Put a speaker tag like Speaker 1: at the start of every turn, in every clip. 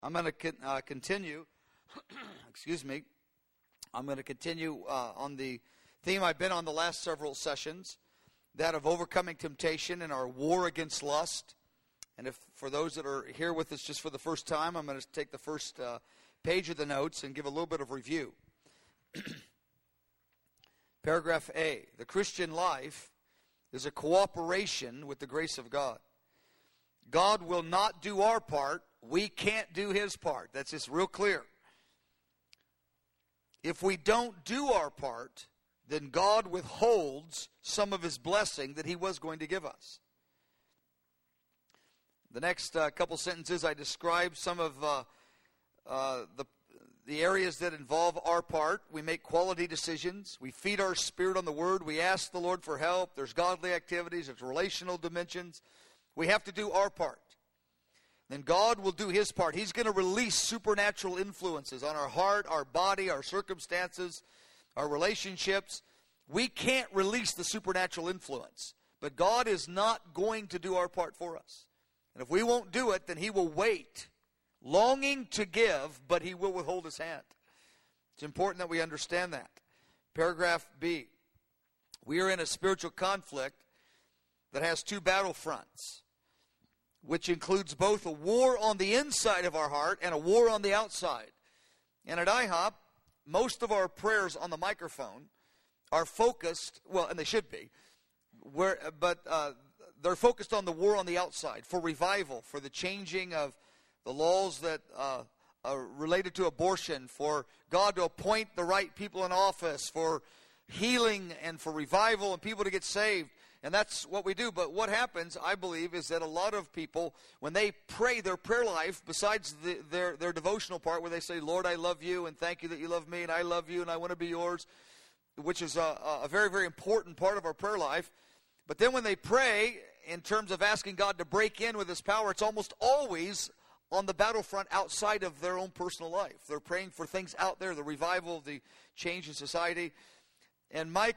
Speaker 1: I'm going to continue, excuse me, I'm going to continue on the theme I've been on the last several sessions, that of overcoming temptation and our war against lust. And if for those that are here with us just for the first time, I'm going to take the first page of the notes and give a little bit of review. Paragraph A, the Christian life is a cooperation with the grace of God. God will not do our part. We can't do His part. That's just real clear. If we don't do our part, then God withholds some of His blessing that He was going to give us. The next couple sentences, I describe some of the areas that involve our part. We make quality decisions. We feed our spirit on the Word. We ask the Lord for help. There's godly activities. There's relational dimensions. We have to do our part. Then God will do His part. He's going to release supernatural influences on our heart, our body, our circumstances, our relationships. We can't release the supernatural influence, but God is not going to do our part for us. And if we won't do it, then He will wait, longing to give, but He will withhold His hand. It's important that we understand that. Paragraph B. We are in a spiritual conflict that has two battle fronts, which includes both a war on the inside of our heart and a war on the outside. And at IHOP, most of our prayers on the microphone are focused, well, and they should be, but they're focused on the war on the outside, for revival, for the changing of the laws that are related to abortion, for God to appoint the right people in office, for healing and for revival and people to get saved. And that's what we do. But what happens, I believe, is that a lot of people, when they pray their prayer life, besides their devotional part where they say, Lord, I love you, and thank you that you love me, and I love you, and I want to be yours, which is a very, very important part of our prayer life. But then when they pray, in terms of asking God to break in with His power, it's almost always on the battlefront outside of their own personal life. They're praying for things out there, the revival, the change in society. And my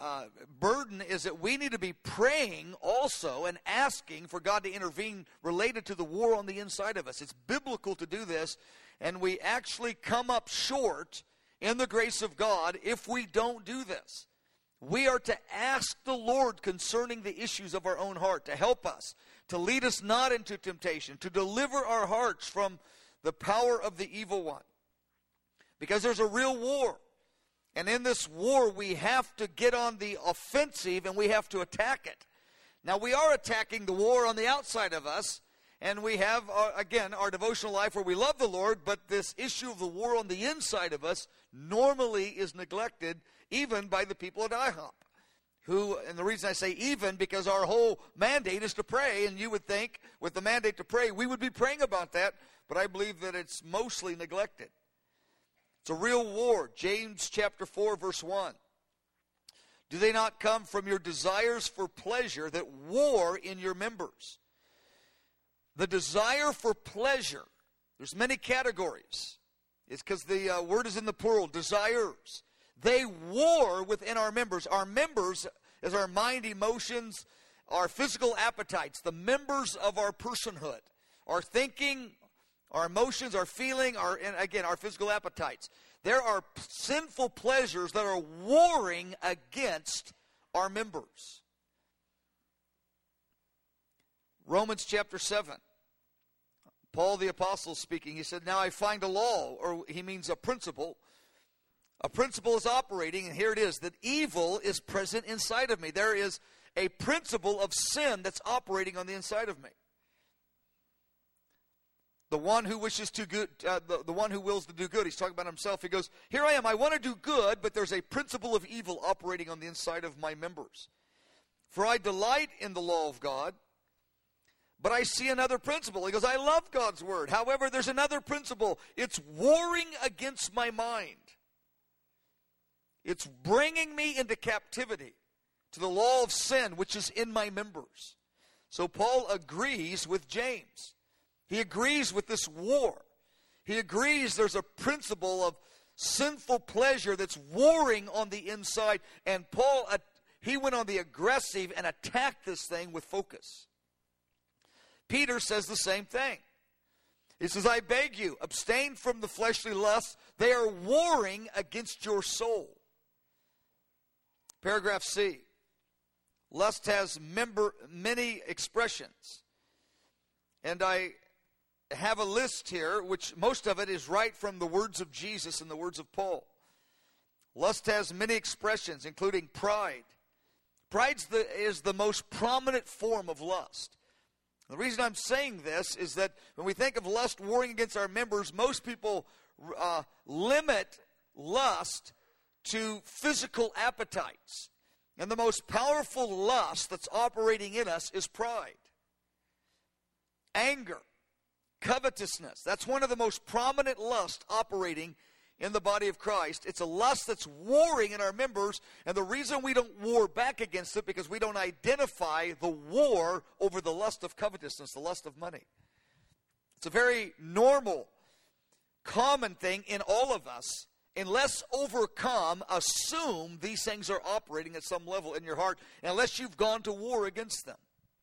Speaker 1: burden is that we need to be praying also and asking for God to intervene related to the war on the inside of us. It's biblical to do this, and we actually come up short in the grace of God if we don't do this. We are to ask the Lord concerning the issues of our own heart to help us, to lead us not into temptation, to deliver our hearts from the power of the evil one. Because there's a real war. And in this war, we have to get on the offensive and we have to attack it. Now, we are attacking the war on the outside of us, and we have, again, our devotional life where we love the Lord, but this issue of the war on the inside of us normally is neglected even by the people at IHOP. And the reason I say even, because our whole mandate is to pray, and you would think with the mandate to pray, we would be praying about that, but I believe that it's mostly neglected. It's a real war. James chapter 4, verse 1. Do they not come from your desires for pleasure that war in your members? The desire for pleasure, there's many categories. It's because the word is in the plural, desires. They war within our members. Our members is our mind, emotions, our physical appetites, the members of our personhood, our thinking, our emotions, our feeling, and again, our physical appetites. There are sinful pleasures that are warring against our members. Romans chapter 7. Paul the Apostle speaking, he said, now I find a law, or he means a principle. A principle is operating, and here it is, that evil is present inside of me. There is a principle of sin that's operating on the inside of me. The one who wishes to good, the one who wills to do good. He's talking about himself. He goes, here I am, I want to do good, but there's a principle of evil operating on the inside of my members. For I delight in the law of God, but I see another principle. He goes, I love God's word. However, there's another principle. It's warring against my mind. It's bringing me into captivity to the law of sin, which is in my members. So Paul agrees with James. He agrees with this war. He agrees there's a principle of sinful pleasure that's warring on the inside. And Paul, he went on the aggressive and attacked this thing with focus. Peter says the same thing. He says, I beg you, abstain from the fleshly lusts. They are warring against your soul. Paragraph C. Lust has many expressions. And I have a list here, which most of it is right from the words of Jesus and the words of Paul. Lust has many expressions, including pride. Pride is the most prominent form of lust. The reason I'm saying this is that when we think of lust warring against our members, most people limit lust to physical appetites. And the most powerful lust that's operating in us is pride. Anger, covetousness. That's one of the most prominent lusts operating in the body of Christ. It's a lust that's warring in our members, and the reason we don't war back against it because we don't identify the war over the lust of covetousness, the lust of money. It's a very normal, common thing in all of us. Unless overcome, assume these things are operating at some level in your heart, unless you've gone to war against them.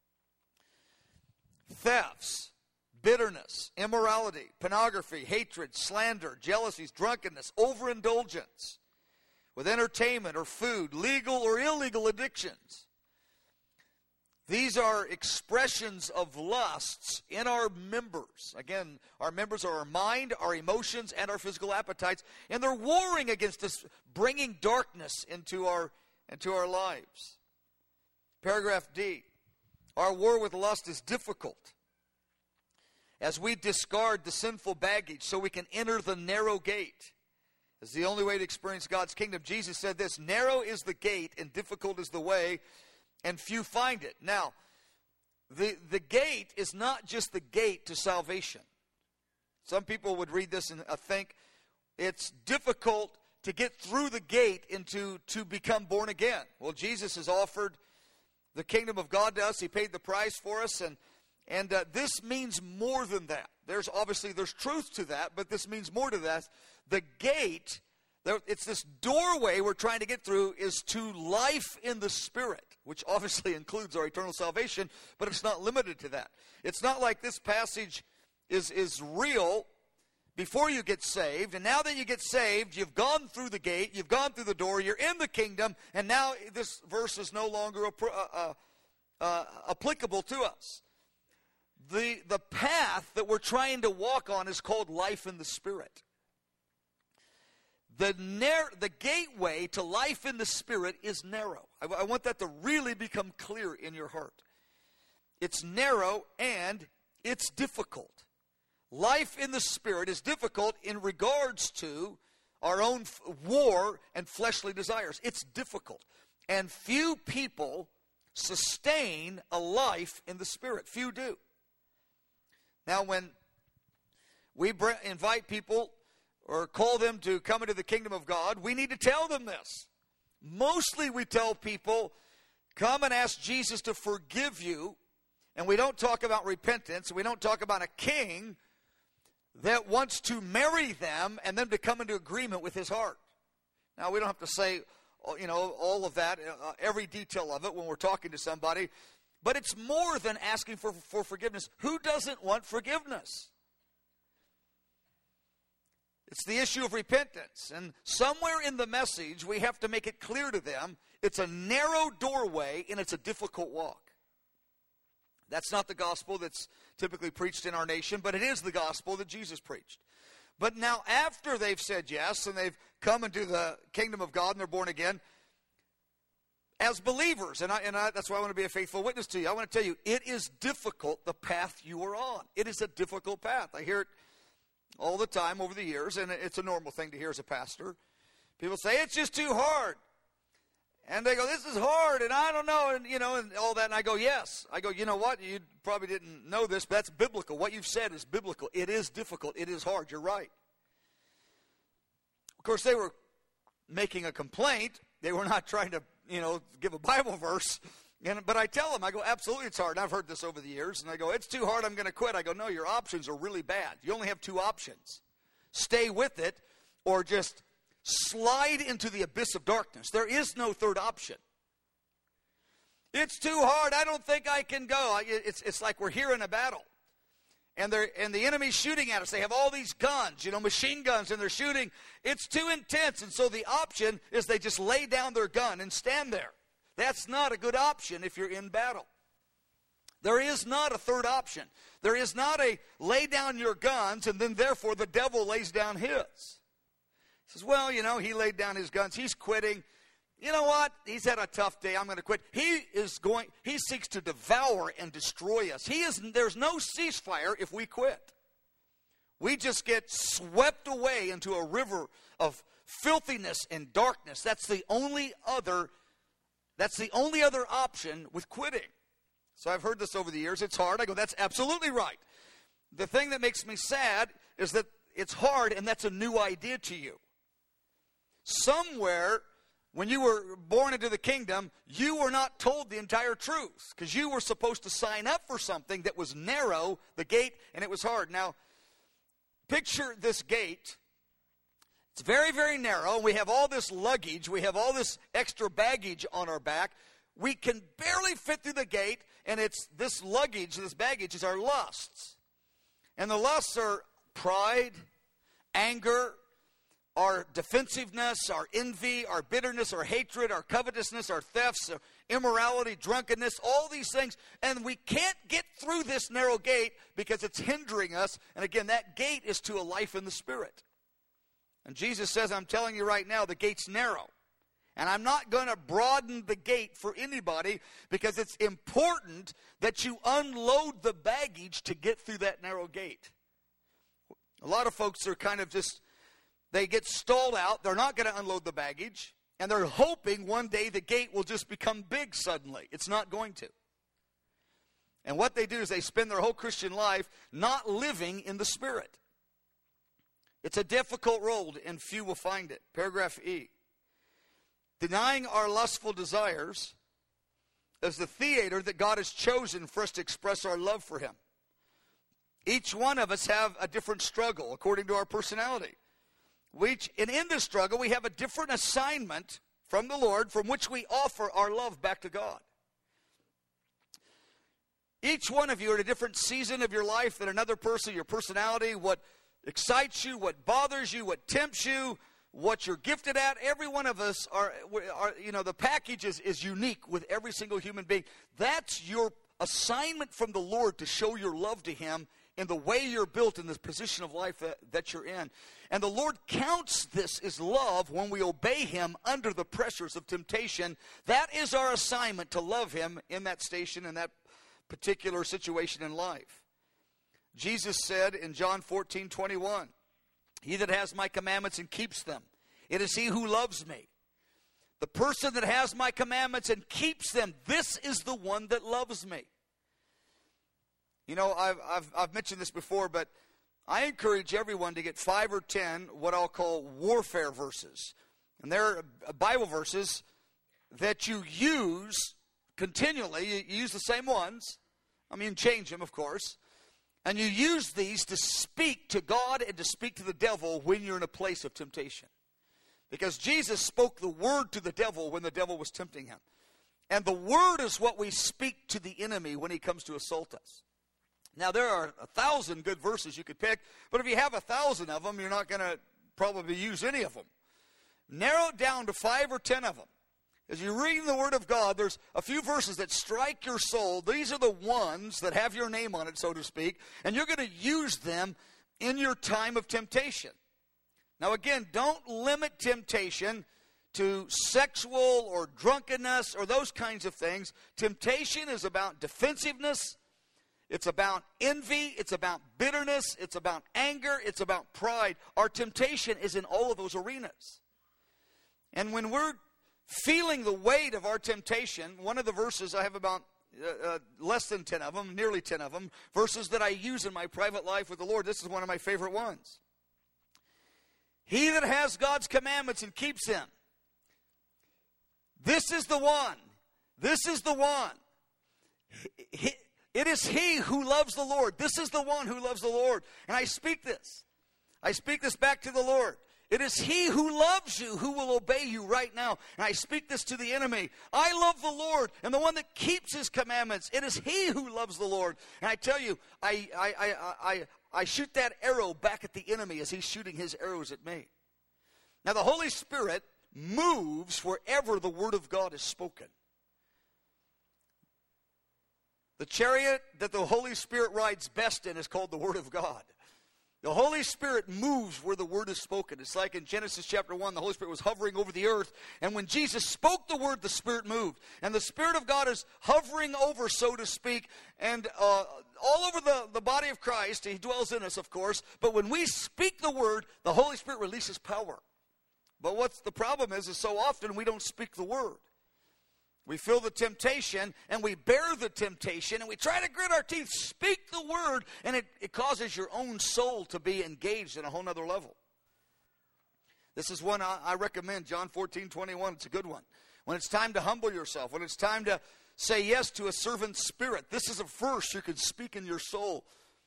Speaker 1: Thefts, bitterness, immorality, pornography, hatred, slander, jealousies, drunkenness, overindulgence with entertainment or food, legal or illegal addictions. These are expressions of lusts in our members. Again, our members are our mind, our emotions, and our physical appetites, and they're warring against us, bringing darkness into our lives. Paragraph D. Our war with lust is difficult as we discard the sinful baggage so we can enter the narrow gate. It's the only way to experience God's kingdom. Jesus said this, narrow is the gate and difficult is the way, and few find it. Now, the gate is not just the gate to salvation. Some people would read this and think it's difficult to get through the gate to become born again. Well, Jesus has offered the kingdom of God to us. He paid the price for us, and this means more than that. There's truth to that, but this means more to that. The gate, it's this doorway we're trying to get through, is to life in the Spirit, which obviously includes our eternal salvation, but it's not limited to that. It's not like this passage is real before you get saved, and now that you get saved, you've gone through the gate, you've gone through the door, you're in the kingdom, and now this verse is no longer applicable to us. The path that we're trying to walk on is called life in the Spirit. The gateway to life in the Spirit is narrow. I want that to really become clear in your heart. It's narrow and it's difficult. Life in the Spirit is difficult in regards to our own war and fleshly desires. It's difficult. And few people sustain a life in the Spirit. Few do. Now, when we invite people or call them to come into the kingdom of God, we need to tell them this. Mostly we tell people, come and ask Jesus to forgive you, and we don't talk about repentance. We don't talk about a king that wants to marry them and them to come into agreement with his heart. Now, we don't have to say, all of that, every detail of it when we're talking to somebody, but it's more than asking for forgiveness. Who doesn't want forgiveness? It's the issue of repentance. And somewhere in the message, we have to make it clear to them, it's a narrow doorway and it's a difficult walk. That's not the gospel that's typically preached in our nation, but it is the gospel that Jesus preached. But now after they've said yes and they've come into the kingdom of God and they're born again, as believers, and that's why I want to be a faithful witness to you, I want to tell you, it is difficult, the path you are on. It is a difficult path. I hear it all the time over the years, and it's a normal thing to hear as a pastor. People say, it's just too hard. And they go, this is hard, and I don't know, and all that. And I go, yes. I go, you know what? You probably didn't know this, but that's biblical. What you've said is biblical. It is difficult. It is hard. You're right. Of course, they were making a complaint. They were not trying to, give a Bible verse. But I tell them, I go, absolutely it's hard. And I've heard this over the years. And I go, it's too hard, I'm going to quit. I go, no, your options are really bad. You only have two options. Stay with it or just slide into the abyss of darkness. There is no third option. It's too hard. I don't think I can go. It's like we're here in a battle. and the enemy's shooting at us. They have all these guns, machine guns, and they're shooting. It's too intense, and so the option is they just lay down their gun and stand there. That's not a good option if you're in battle. There is not a third option. There is not a lay down your guns and then therefore the devil lays down his. He says, well, he laid down his guns. He's quitting. You know what? He's had a tough day. I'm going to quit. He seeks to devour and destroy us. There's no ceasefire if we quit. We just get swept away into a river of filthiness and darkness. That's the only other option with quitting. So I've heard this over the years. It's hard. I go, that's absolutely right. The thing that makes me sad is that it's hard, and that's a new idea to you. Somewhere, when you were born into the kingdom, you were not told the entire truth because you were supposed to sign up for something that was narrow, the gate, and it was hard. Now, picture this gate. It's very, very narrow. We have all this luggage. We have all this extra baggage on our back. We can barely fit through the gate, and it's this luggage, this baggage is our lusts. And the lusts are pride, anger, our defensiveness, our envy, our bitterness, our hatred, our covetousness, our thefts, our immorality, drunkenness, all these things. And we can't get through this narrow gate because it's hindering us. And again, that gate is to a life in the Spirit. And Jesus says, I'm telling you right now, the gate's narrow. And I'm not going to broaden the gate for anybody because it's important that you unload the baggage to get through that narrow gate. A lot of folks are kind of they get stalled out. They're not going to unload the baggage. And they're hoping one day the gate will just become big suddenly. It's not going to. And what they do is they spend their whole Christian life not living in the Spirit. It's a difficult road, and few will find it. Paragraph E. Denying our lustful desires is the theater that God has chosen for us to express our love for Him. Each one of us have a different struggle according to our personality. And in this struggle, we have a different assignment from the Lord from which we offer our love back to God. Each one of you are at a different season of your life than another person, your personality, what excites you, what bothers you, what tempts you, what you're gifted at. Every one of us are the package is unique with every single human being. That's your assignment from the Lord to show your love to Him in the way you're built in this position of life that you're in. And the Lord counts this as love when we obey Him under the pressures of temptation. That is our assignment, to love Him in that station, in that particular situation in life. Jesus said in John 14:21, he that has my commandments and keeps them, it is he who loves me. The person that has my commandments and keeps them, this is the one that loves me. I've mentioned this before, but I encourage everyone to get 5 or 10 what I'll call warfare verses. And they're Bible verses that you use continually. You use the same ones. Change them, of course. And you use these to speak to God and to speak to the devil when you're in a place of temptation. Because Jesus spoke the word to the devil when the devil was tempting him. And the word is what we speak to the enemy when he comes to assault us. Now, there are 1,000 good verses you could pick, but if you have 1,000 of them, you're not going to probably use any of them. Narrow it down to 5 or 10 of them. As you're reading the Word of God, there's a few verses that strike your soul. These are the ones that have your name on it, so to speak, and you're going to use them in your time of temptation. Now, again, don't limit temptation to sexual or drunkenness or those kinds of things. Temptation is about defensiveness. It's about envy. It's about bitterness. It's about anger. It's about pride. Our temptation is in all of those arenas. And when we're feeling the weight of our temptation, one of the verses, I have about less than 10 of them, nearly 10 of them, verses that I use in my private life with the Lord. This is one of my favorite ones. He that has God's commandments and keeps them, this is the one. This is the one. It is he who loves the Lord. This is the one who loves the Lord. And I speak this. I speak this back to the Lord. It is he who loves you who will obey you right now. And I speak this to the enemy. I love the Lord, and the one that keeps his commandments. It is he who loves the Lord. And I tell you, I shoot that arrow back at the enemy as he's shooting his arrows at me. Now the Holy Spirit moves wherever the Word of God is spoken. The chariot that the Holy Spirit rides best in is called the Word of God. The Holy Spirit moves where the Word is spoken. It's like in Genesis chapter 1, the Holy Spirit was hovering over the earth, and when Jesus spoke the Word, the Spirit moved. And the Spirit of God is hovering over, so to speak, and all over the body of Christ. He dwells in us, of course, but when we speak the Word, the Holy Spirit releases power. But what's the problem is so often we don't speak the Word. We feel the temptation, and we bear the temptation, and we try to grit our teeth, speak the Word, and it causes your own soul to be engaged in a whole nother level. This is one I recommend, John 14:21. It's a good one. When it's time to humble yourself, when it's time to say yes to a servant spirit, this is a verse you can speak in your soul.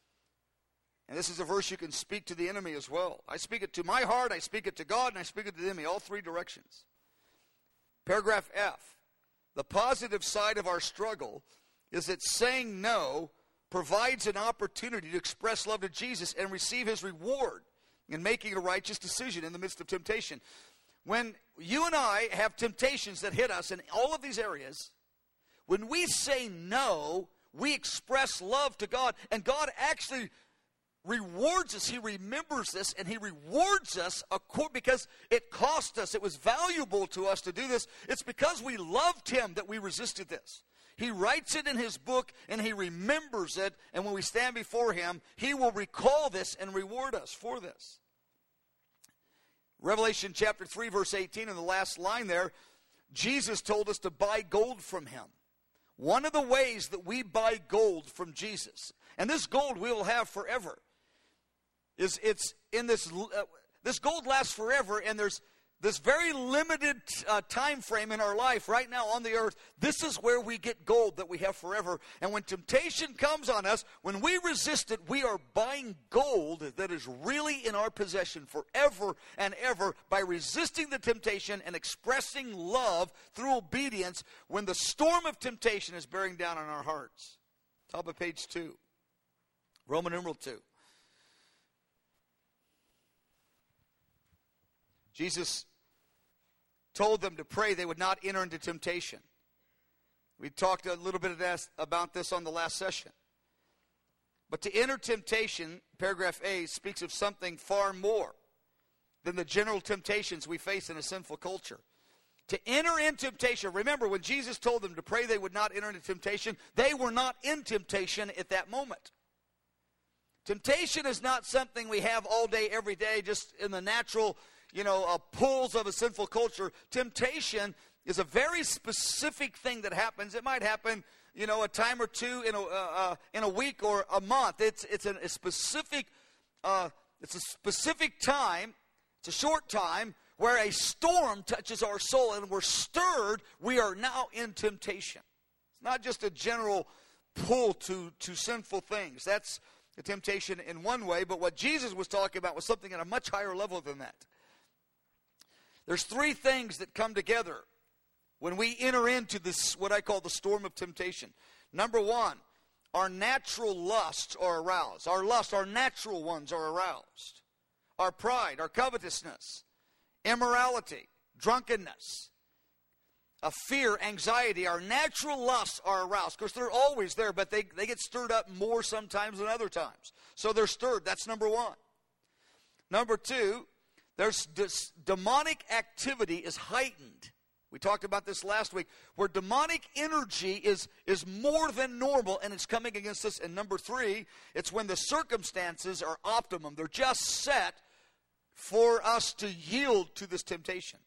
Speaker 1: And this is a verse you can speak to the enemy as well. I speak it to my heart, I speak it to God, and I speak it to the enemy, all three directions. Paragraph F. The positive side of our struggle is that saying no provides an opportunity to express love to Jesus and receive his reward in making a righteous decision in the midst of temptation. When you and I have temptations that hit us in all of these areas, when we say no, we express love to God, and God actually rewards us. He remembers this, and he rewards us because it cost us. It was valuable to us to do this. It's because we loved him that we resisted this. He writes it in his book, and he remembers it, and when we stand before him, he will recall this and reward us for this. Revelation chapter 3, verse 18, in the last line there, Jesus told us to buy gold from him. One of the ways that we buy gold from Jesus, and this gold we will have forever, it's in this gold lasts forever, and there's this very limited time frame in our life right now on the earth. This is where we get gold that we have forever. And when temptation comes on us, when we resist it, we are buying gold that is really in our possession forever and ever by resisting the temptation and expressing love through obedience when the storm of temptation is bearing down on our hearts. Top of page 2. Roman numeral 2. Jesus told them to pray they would not enter into temptation. We talked a little bit about this on the last session. But to enter temptation, paragraph A, speaks of something far more than the general temptations we face in a sinful culture. To enter in temptation, remember when Jesus told them to pray they would not enter into temptation, they were not in temptation at that moment. Temptation is not something we have all day, every day, just in the natural pulls of a sinful culture. Temptation is a very specific thing that happens. It might happen, a time or two in a week or a month. It's a specific time. It's a short time where a storm touches our soul and we're stirred. We are now in temptation. It's not just a general pull to sinful things. That's the temptation in one way. But what Jesus was talking about was something at a much higher level than that. There's three things that come together when we enter into this, what I call the storm of temptation. Number one, our natural lusts are aroused. Our natural ones are aroused. Our pride, our covetousness, immorality, drunkenness, fear, anxiety, our natural lusts are aroused. Of course, they're always there, but they get stirred up more sometimes than other times. So they're stirred. That's number one. Number two, there's this demonic activity is heightened. We talked about this last week, where demonic energy is more than normal, and it's coming against us. And number three, it's when the circumstances are optimum. They're just set for us to yield to this temptation.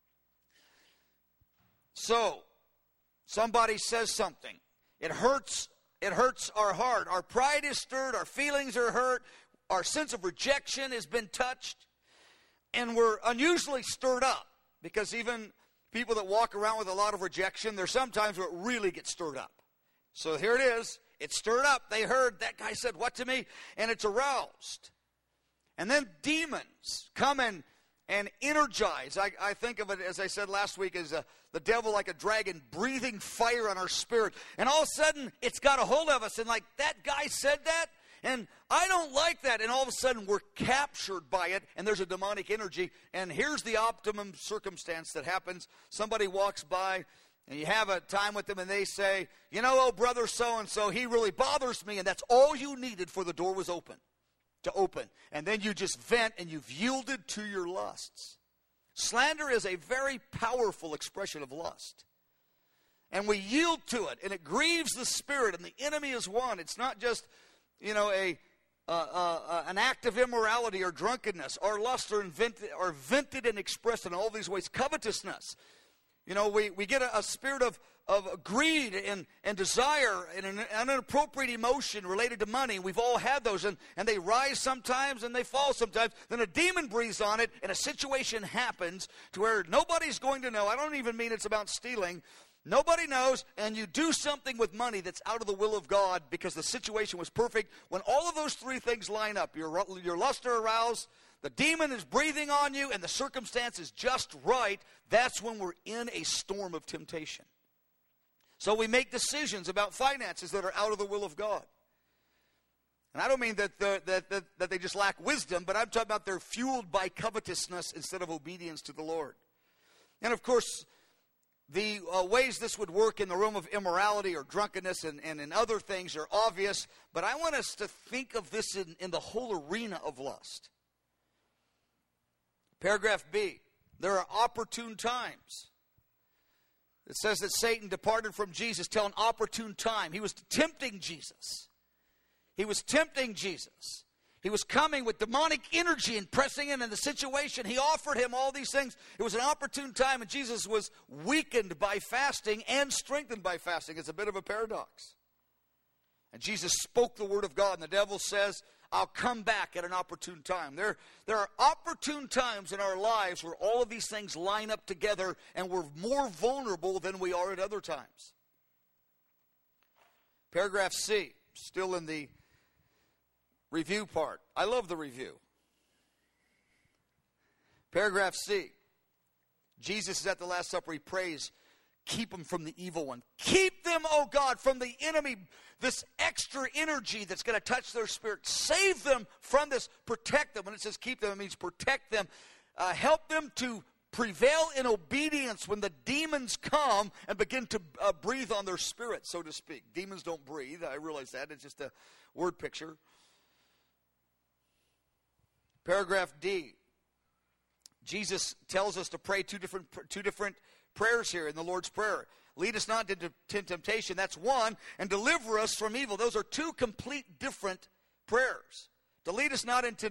Speaker 1: So, somebody says something. It hurts our heart. Our pride is stirred. Our feelings are hurt. Our sense of rejection has been touched. And we're unusually stirred up, because even people that walk around with a lot of rejection, there's sometimes where it really gets stirred up. So here it is. It's stirred up. They heard that guy said what to me? And it's aroused. And then demons come and and energize. I think of it, as I said last week, as the devil like a dragon breathing fire on our spirit. And all of a sudden, it's got a hold of us. And like, that guy said that, and I don't like that. And all of a sudden, we're captured by it, and there's a demonic energy. And here's the optimum circumstance that happens. Somebody walks by, and you have a time with them, and they say, you know, oh, brother so-and-so, he really bothers me. And that's all you needed for the door was open. To open. And then you just vent, and you've yielded to your lusts. Slander is a very powerful expression of lust. And we yield to it, and it grieves the spirit, and the enemy is one. It's not just, you know, an act of immorality or drunkenness. Our lusts are vented and expressed in all these ways. Covetousness. You know, we get a spirit of greed and desire and an inappropriate emotion related to money. We've all had those, and they rise sometimes and they fall sometimes. Then a demon breathes on it, and a situation happens to where nobody's going to know. I don't even mean it's about stealing. Nobody knows, and you do something with money that's out of the will of God because the situation was perfect. When all of those three things line up, your lusts are aroused, the demon is breathing on you, and the circumstance is just right, that's when we're in a storm of temptation. So we make decisions about finances that are out of the will of God. And I don't mean that they just lack wisdom, but I'm talking about they're fueled by covetousness instead of obedience to the Lord. And of course, the ways this would work in the realm of immorality or drunkenness and in other things are obvious, but I want us to think of this in the whole arena of lust. Paragraph B, there are opportune times. It says that Satan departed from Jesus till an opportune time. He was tempting Jesus. He was tempting Jesus. He was coming with demonic energy and pressing in the situation. He offered him all these things. It was an opportune time, and Jesus was weakened by fasting and strengthened by fasting. It's a bit of a paradox. And Jesus spoke the word of God, and the devil says, I'll come back at an opportune time. There are opportune times in our lives where all of these things line up together, and we're more vulnerable than we are at other times. Paragraph C, still in the review part. I love the review. Paragraph C. Jesus is at the Last Supper. He prays, keep them from the evil one. Keep them, oh God, from the enemy. This extra energy that's going to touch their spirit. Save them from this. Protect them. When it says keep them, it means protect them. Help them to prevail in obedience when the demons come and begin to breathe on their spirit, so to speak. Demons don't breathe. I realize that. It's just a word picture. Paragraph D. Jesus tells us to pray two different prayers here in the Lord's Prayer. Lead us not into temptation. That's one. And deliver us from evil. Those are two complete different prayers. To lead us not into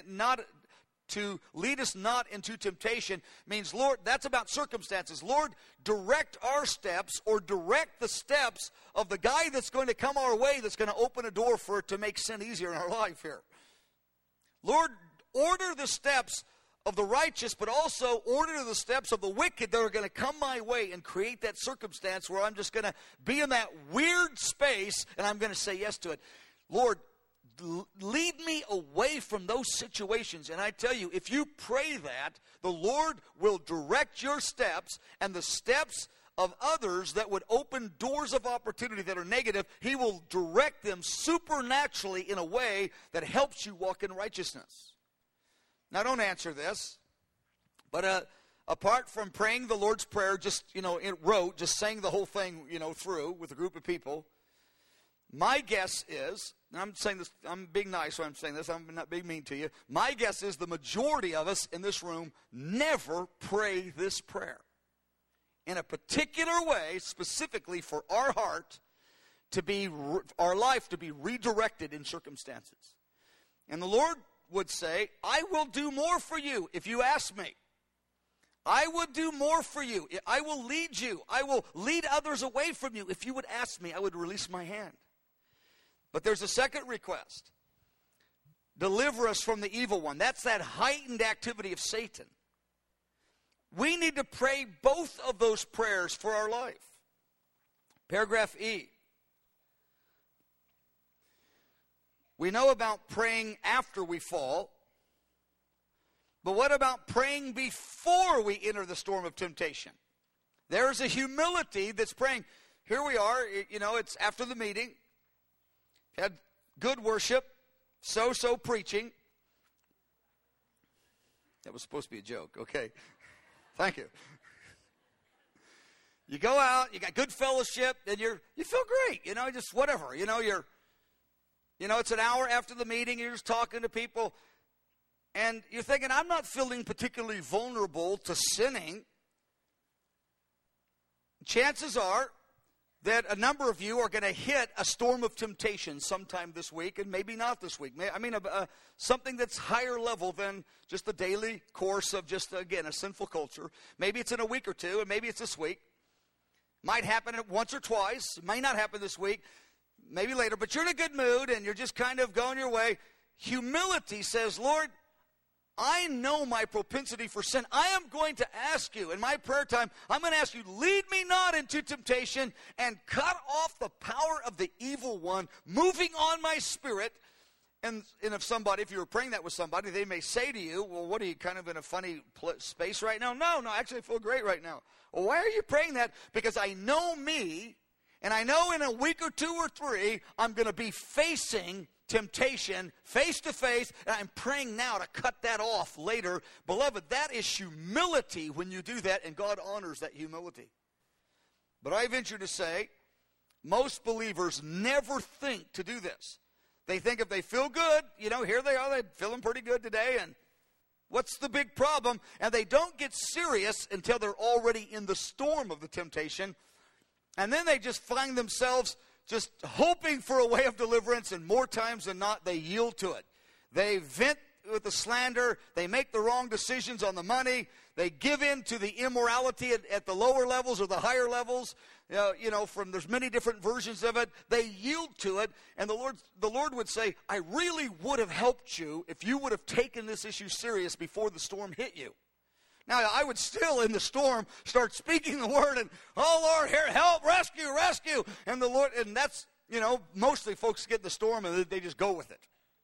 Speaker 1: temptation means, Lord, that's about circumstances. Lord, direct our steps, or direct the steps of the guy that's going to come our way that's going to open a door for it to make sin easier in our life here. Lord, order the steps of the righteous, but also order the steps of the wicked that are going to come my way and create that circumstance where I'm just going to be in that weird space and I'm going to say yes to it. Lord, lead me away from those situations. And I tell you, if you pray that, the Lord will direct your steps, and the steps of others that would open doors of opportunity that are negative, He will direct them supernaturally in a way that helps you walk in righteousness. Now, don't answer this, but apart from praying the Lord's Prayer, just, just saying the whole thing, through with a group of people, my guess is, and I'm saying this, I'm being nice when I'm saying this, I'm not being mean to you, my guess is the majority of us in this room never pray this prayer in a particular way, specifically for our heart to be, our life to be redirected in circumstances. And the Lord would say, I will do more for you if you ask me. I would do more for you. I will lead you. I will lead others away from you. If you would ask me, I would release my hand. But there's a second request. Deliver us from the evil one. That's that heightened activity of Satan. We need to pray both of those prayers for our life. Paragraph E. We know about praying after we fall, But what about praying before we enter the storm of temptation? There's a humility that's praying. Here we are, it's after the meeting. Had good worship, so preaching. That was supposed to be a joke. Okay. Thank you. You go out, you got good fellowship, and you feel great, just whatever. It's an hour after the meeting, you're just talking to people, and you're thinking, I'm not feeling particularly vulnerable to sinning. Chances are that a number of you are going to hit a storm of temptation sometime this week, and maybe not this week. Something that's higher level than just the daily course of just, again, a sinful culture. Maybe it's in a week or two, and maybe it's this week. Might happen once or twice. It may not happen this week, maybe later. But you're in a good mood, and you're just kind of going your way. Humility says, Lord, I know my propensity for sin. I am going to ask you, in my prayer time, I'm going to ask you, lead me not into temptation and cut off the power of the evil one moving on my spirit. And if you were praying that with somebody, they may say to you, well, what are you, kind of in a funny space right now? No, actually I feel great right now. Well, why are you praying that? Because I know me, and I know in a week or two or three, I'm going to be facing temptation face to face, and I'm praying now to cut that off later. Beloved, that is humility when you do that, and God honors that humility. But I venture to say, most believers never think to do this. They think if they feel good, here they are, they're feeling pretty good today, and what's the big problem? And they don't get serious until they're already in the storm of the temptation, and then they just find themselves just hoping for a way of deliverance, and more times than not, they yield to it. They vent with the slander. They make the wrong decisions on the money. They give in to the immorality at the lower levels or the higher levels. There's many different versions of it. They yield to it, and the Lord would say, I really would have helped you if you would have taken this issue serious before the storm hit you. Now, I would still, in the storm, start speaking the word and, oh, Lord, here, help, rescue. And the Lord, and that's, mostly folks get in the storm and they just go with it.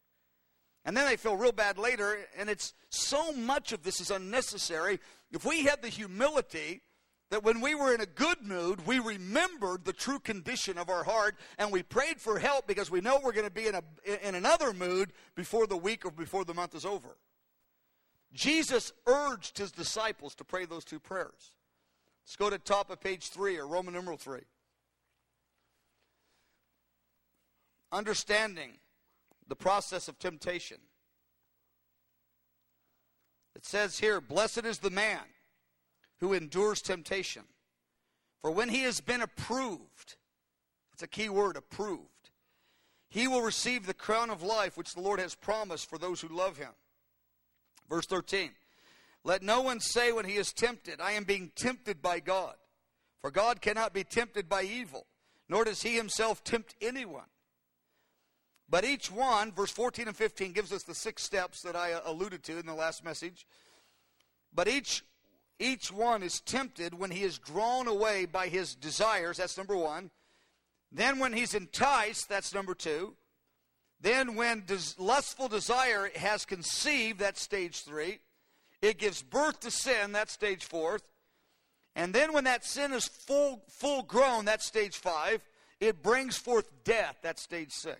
Speaker 1: And then they feel real bad later, and it's so much of this is unnecessary. If we had the humility that when we were in a good mood, we remembered the true condition of our heart, and we prayed for help because we know we're going to be in another mood before the week or before the month is over. Jesus urged his disciples to pray those two prayers. Let's go to the top of page 3, or Roman numeral 3. Understanding the process of temptation. It says here, blessed is the man who endures temptation. For when he has been approved, that's a key word, approved, he will receive the crown of life which the Lord has promised for those who love him. Verse 13, let no one say when he is tempted, I am being tempted by God. For God cannot be tempted by evil, nor does he himself tempt anyone. But each one, verse 14 and 15 gives us the 6 steps that I alluded to in the last message. But each one is tempted when he is drawn away by his desires, that's number 1. Then when he's enticed, that's number 2. Then when lustful desire has conceived, that's stage 3. It gives birth to sin, that's stage 4. And then when that sin is full grown, that's stage 5. It brings forth death, that's stage 6.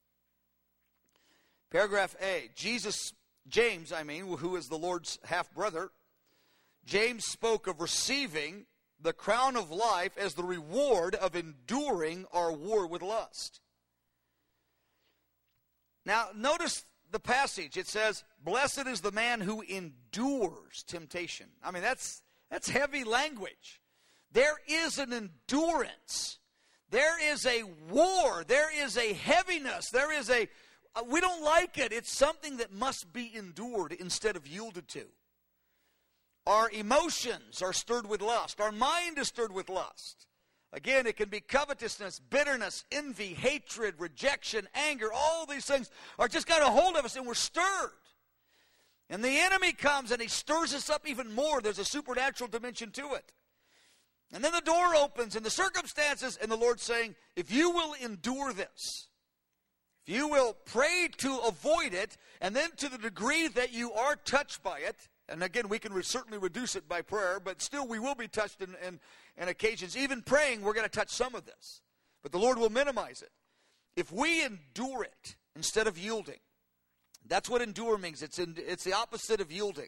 Speaker 1: Paragraph A, James, who is the Lord's half-brother, James spoke of receiving the crown of life as the reward of enduring our war with lust. Now, notice the passage. It says, blessed is the man who endures temptation. That's heavy language. There is an endurance. There is a war. There is a heaviness. We don't like it. It's something that must be endured instead of yielded to. Our emotions are stirred with lust. Our mind is stirred with lust. Again, it can be covetousness, bitterness, envy, hatred, rejection, anger. All these things are just got a hold of us, and we're stirred. And the enemy comes and he stirs us up even more. There's a supernatural dimension to it. And then the door opens and the circumstances, and the Lord's saying, if you will endure this, if you will pray to avoid it, and then to the degree that you are touched by it, And again, we can certainly reduce it by prayer, but still we will be touched in occasions. Even praying, we're going to touch some of this. But the Lord will minimize it. If we endure it instead of yielding, that's what endure means. It's the opposite of yielding.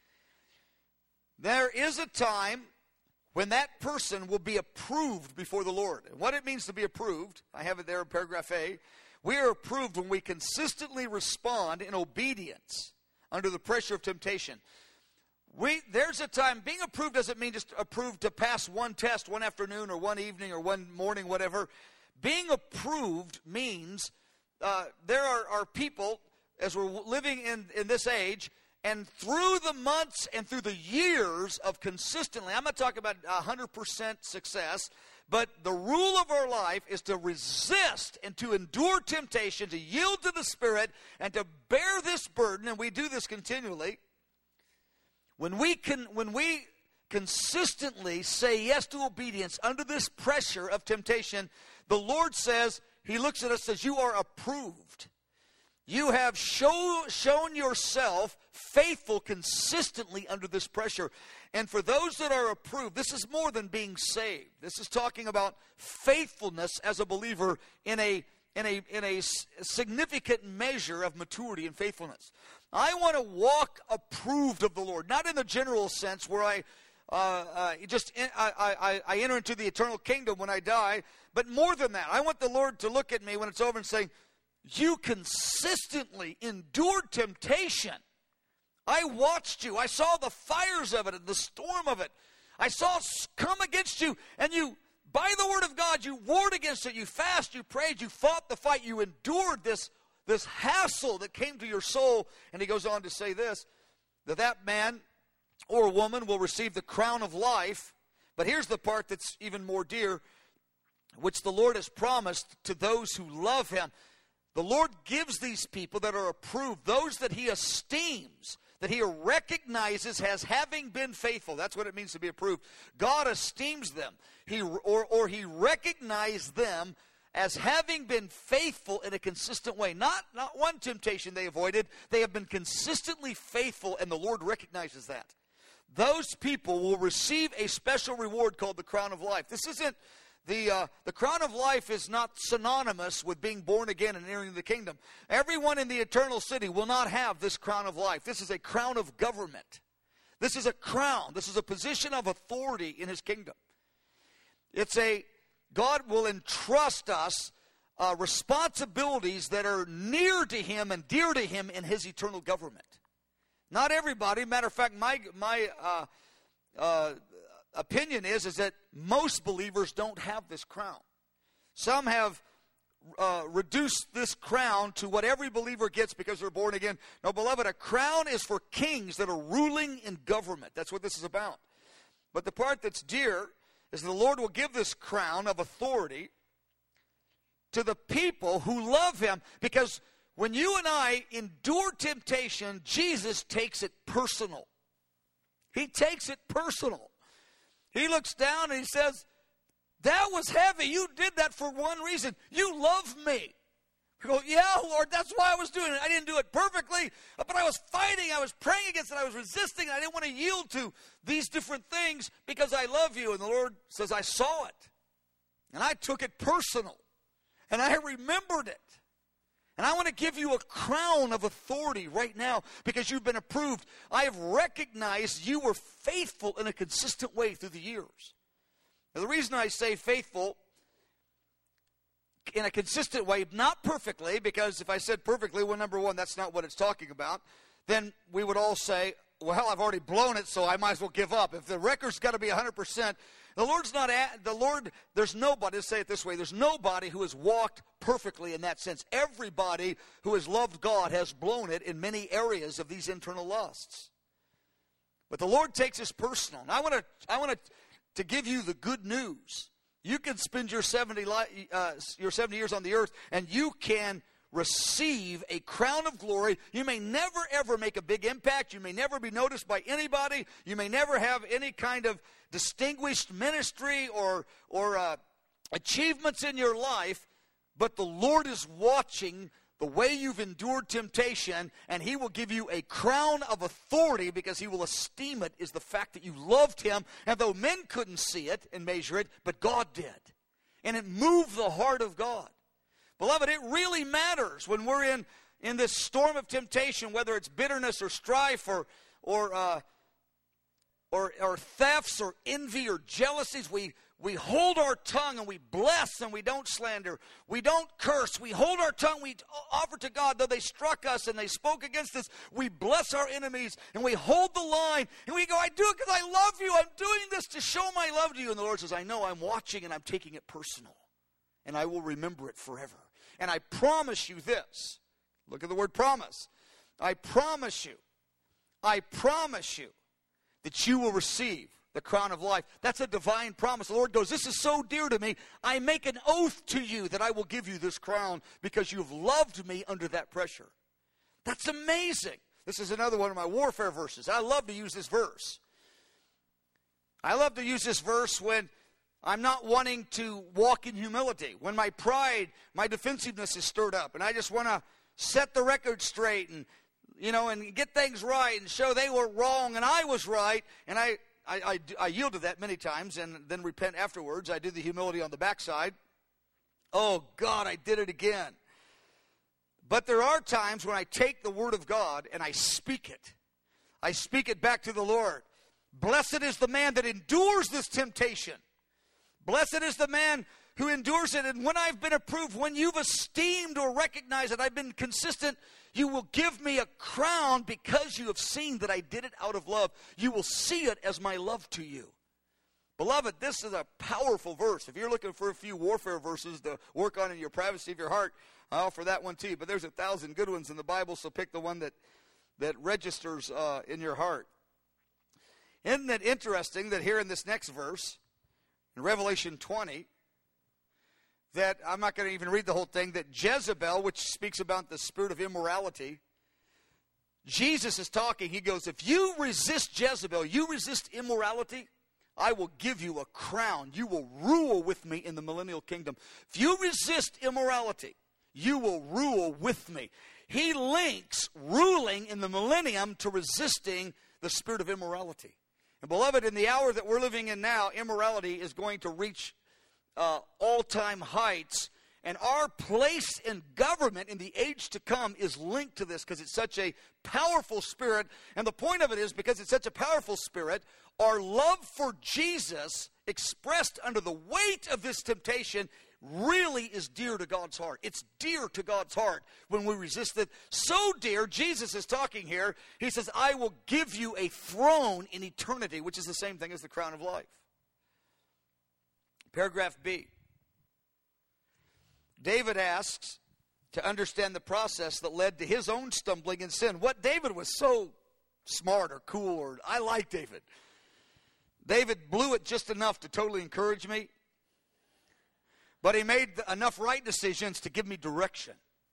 Speaker 1: There is a time when that person will be approved before the Lord. And what it means to be approved, I have it there in paragraph A. We are approved when we consistently respond in obedience under the pressure of temptation. There's a time, being approved doesn't mean just approved to pass one test one afternoon or one evening or one morning, whatever. Being approved means there are people, as we're living in this age, and through the months and through the years of consistently, I'm not talking about 100% success, but the rule of our life is to resist and to endure temptation, to yield to the Spirit, and to bear this burden, and we do this continually. When we consistently say yes to obedience under this pressure of temptation, the Lord says, He looks at us and says, you are approved. You have shown yourself faithful consistently under this pressure. And for those that are approved, this is more than being saved. This is talking about faithfulness as a believer in a significant measure of maturity and faithfulness. I want to walk approved of the Lord, not in the general sense where I enter into the eternal kingdom when I die, but more than that. I want the Lord to look at me when it's over and say, you consistently endured temptation. I watched you. I saw the fires of it and the storm of it. I saw it come against you, and you, by the word of God, you warred against it. You fasted, you prayed, you fought the fight. You endured this hassle that came to your soul. And he goes on to say this, that man or woman will receive the crown of life. But here's the part that's even more dear, which the Lord has promised to those who love Him. The Lord gives these people that are approved, those that He esteems, that He recognizes as having been faithful. That's what it means to be approved. God esteems them. He recognized them as having been faithful in a consistent way. Not one temptation they avoided. They have been consistently faithful, and the Lord recognizes that. Those people will receive a special reward called the crown of life. This isn't the crown of life is not synonymous with being born again and entering the kingdom. Everyone in the eternal city will not have this crown of life. This is a crown of government. This is a crown. This is a position of authority in His kingdom. God will entrust us responsibilities that are near to Him and dear to Him in His eternal government. Not everybody. Matter of fact, my opinion is that most believers don't have this crown. Some have reduced this crown to what every believer gets because they're born again. No, beloved, a crown is for kings that are ruling in government. That's what this is about. But the part that's dear is the Lord will give this crown of authority to the people who love Him, because when you and I endure temptation, Jesus takes it personal. He takes it personal. He looks down and He says, that was heavy. You did that for one reason. You love me. We go, yeah, Lord, that's why I was doing it. I didn't do it perfectly, but I was fighting. I was praying against it. I was resisting. I didn't want to yield to these different things because I love you. And the Lord says, I saw it. And I took it personal. And I remembered it. And I want to give you a crown of authority right now because you've been approved. I have recognized you were faithful in a consistent way through the years. Now, the reason I say faithful in a consistent way, not perfectly, because if I said perfectly, well, number one, that's not what it's talking about, then we would all say, well, I've already blown it, so I might as well give up. If the record's got to be 100%, there's nobody, let's say it this way, there's nobody who has walked perfectly in that sense. Everybody who has loved God has blown it in many areas of these internal lusts. But the Lord takes this personal. And I want to give you the good news. You can spend your 70 years on the earth, and you can receive a crown of glory. You may never, ever make a big impact. You may never be noticed by anybody. You may never have any kind of distinguished ministry or achievements in your life, but the Lord is watching the way you've endured temptation, and he will give you a crown of authority because he will esteem it, is the fact that you loved him, and though men couldn't see it and measure it, but God did. And it moved the heart of God. Beloved, it really matters when we're in this storm of temptation, whether it's bitterness or strife or thefts or envy or jealousies. We hold our tongue and we bless and we don't slander. We don't curse. We hold our tongue. We offer to God, though they struck us and they spoke against us. We bless our enemies and we hold the line. And we go, I do it because I love you. I'm doing this to show my love to you. And the Lord says, I know, I'm watching and I'm taking it personal. And I will remember it forever. And I promise you this. Look at the word promise. I promise you that you will receive the crown of life. That's a divine promise. The Lord goes, this is so dear to me. I make an oath to you that I will give you this crown because you've loved me under that pressure. That's amazing. This is another one of my warfare verses. I love to use this verse. I love to use this verse when I'm not wanting to walk in humility, when my pride, my defensiveness is stirred up, and I just want to set the record straight and get things right and show they were wrong and I was right. And I yield to that many times and then repent afterwards. I do the humility on the backside. Oh, God, I did it again. But there are times when I take the word of God and I speak it. I speak it back to the Lord. Blessed is the man that endures this temptation. Blessed is the man who endures it. And when I've been approved, when you've esteemed or recognized that I've been consistent, you will give me a crown because you have seen that I did it out of love. You will see it as my love to you. Beloved, this is a powerful verse. If you're looking for a few warfare verses to work on in your privacy of your heart, I offer that one to you. But there's 1,000 good ones in the Bible, so pick the one that registers in your heart. Isn't it interesting that here in this next verse, in Revelation 20, that I'm not going to even read the whole thing, that Jezebel, which speaks about the spirit of immorality, Jesus is talking. He goes, if you resist Jezebel, you resist immorality, I will give you a crown. You will rule with me in the millennial kingdom. If you resist immorality, you will rule with me. He links ruling in the millennium to resisting the spirit of immorality. And beloved, in the hour that we're living in now, immorality is going to reach all-time heights. And our place in government in the age to come is linked to this because it's such a powerful spirit. And the point of it is, because it's such a powerful spirit, our love for Jesus expressed under the weight of this temptation really is dear to God's heart. It's dear to God's heart when we resist it. So dear, Jesus is talking here. He says, I will give you a throne in eternity, which is the same thing as the crown of life. Paragraph B. David asks to understand the process that led to his own stumbling in sin. What David was so smart or cool, or I like David. David blew it just enough to totally encourage me, but he made enough right decisions to give me direction.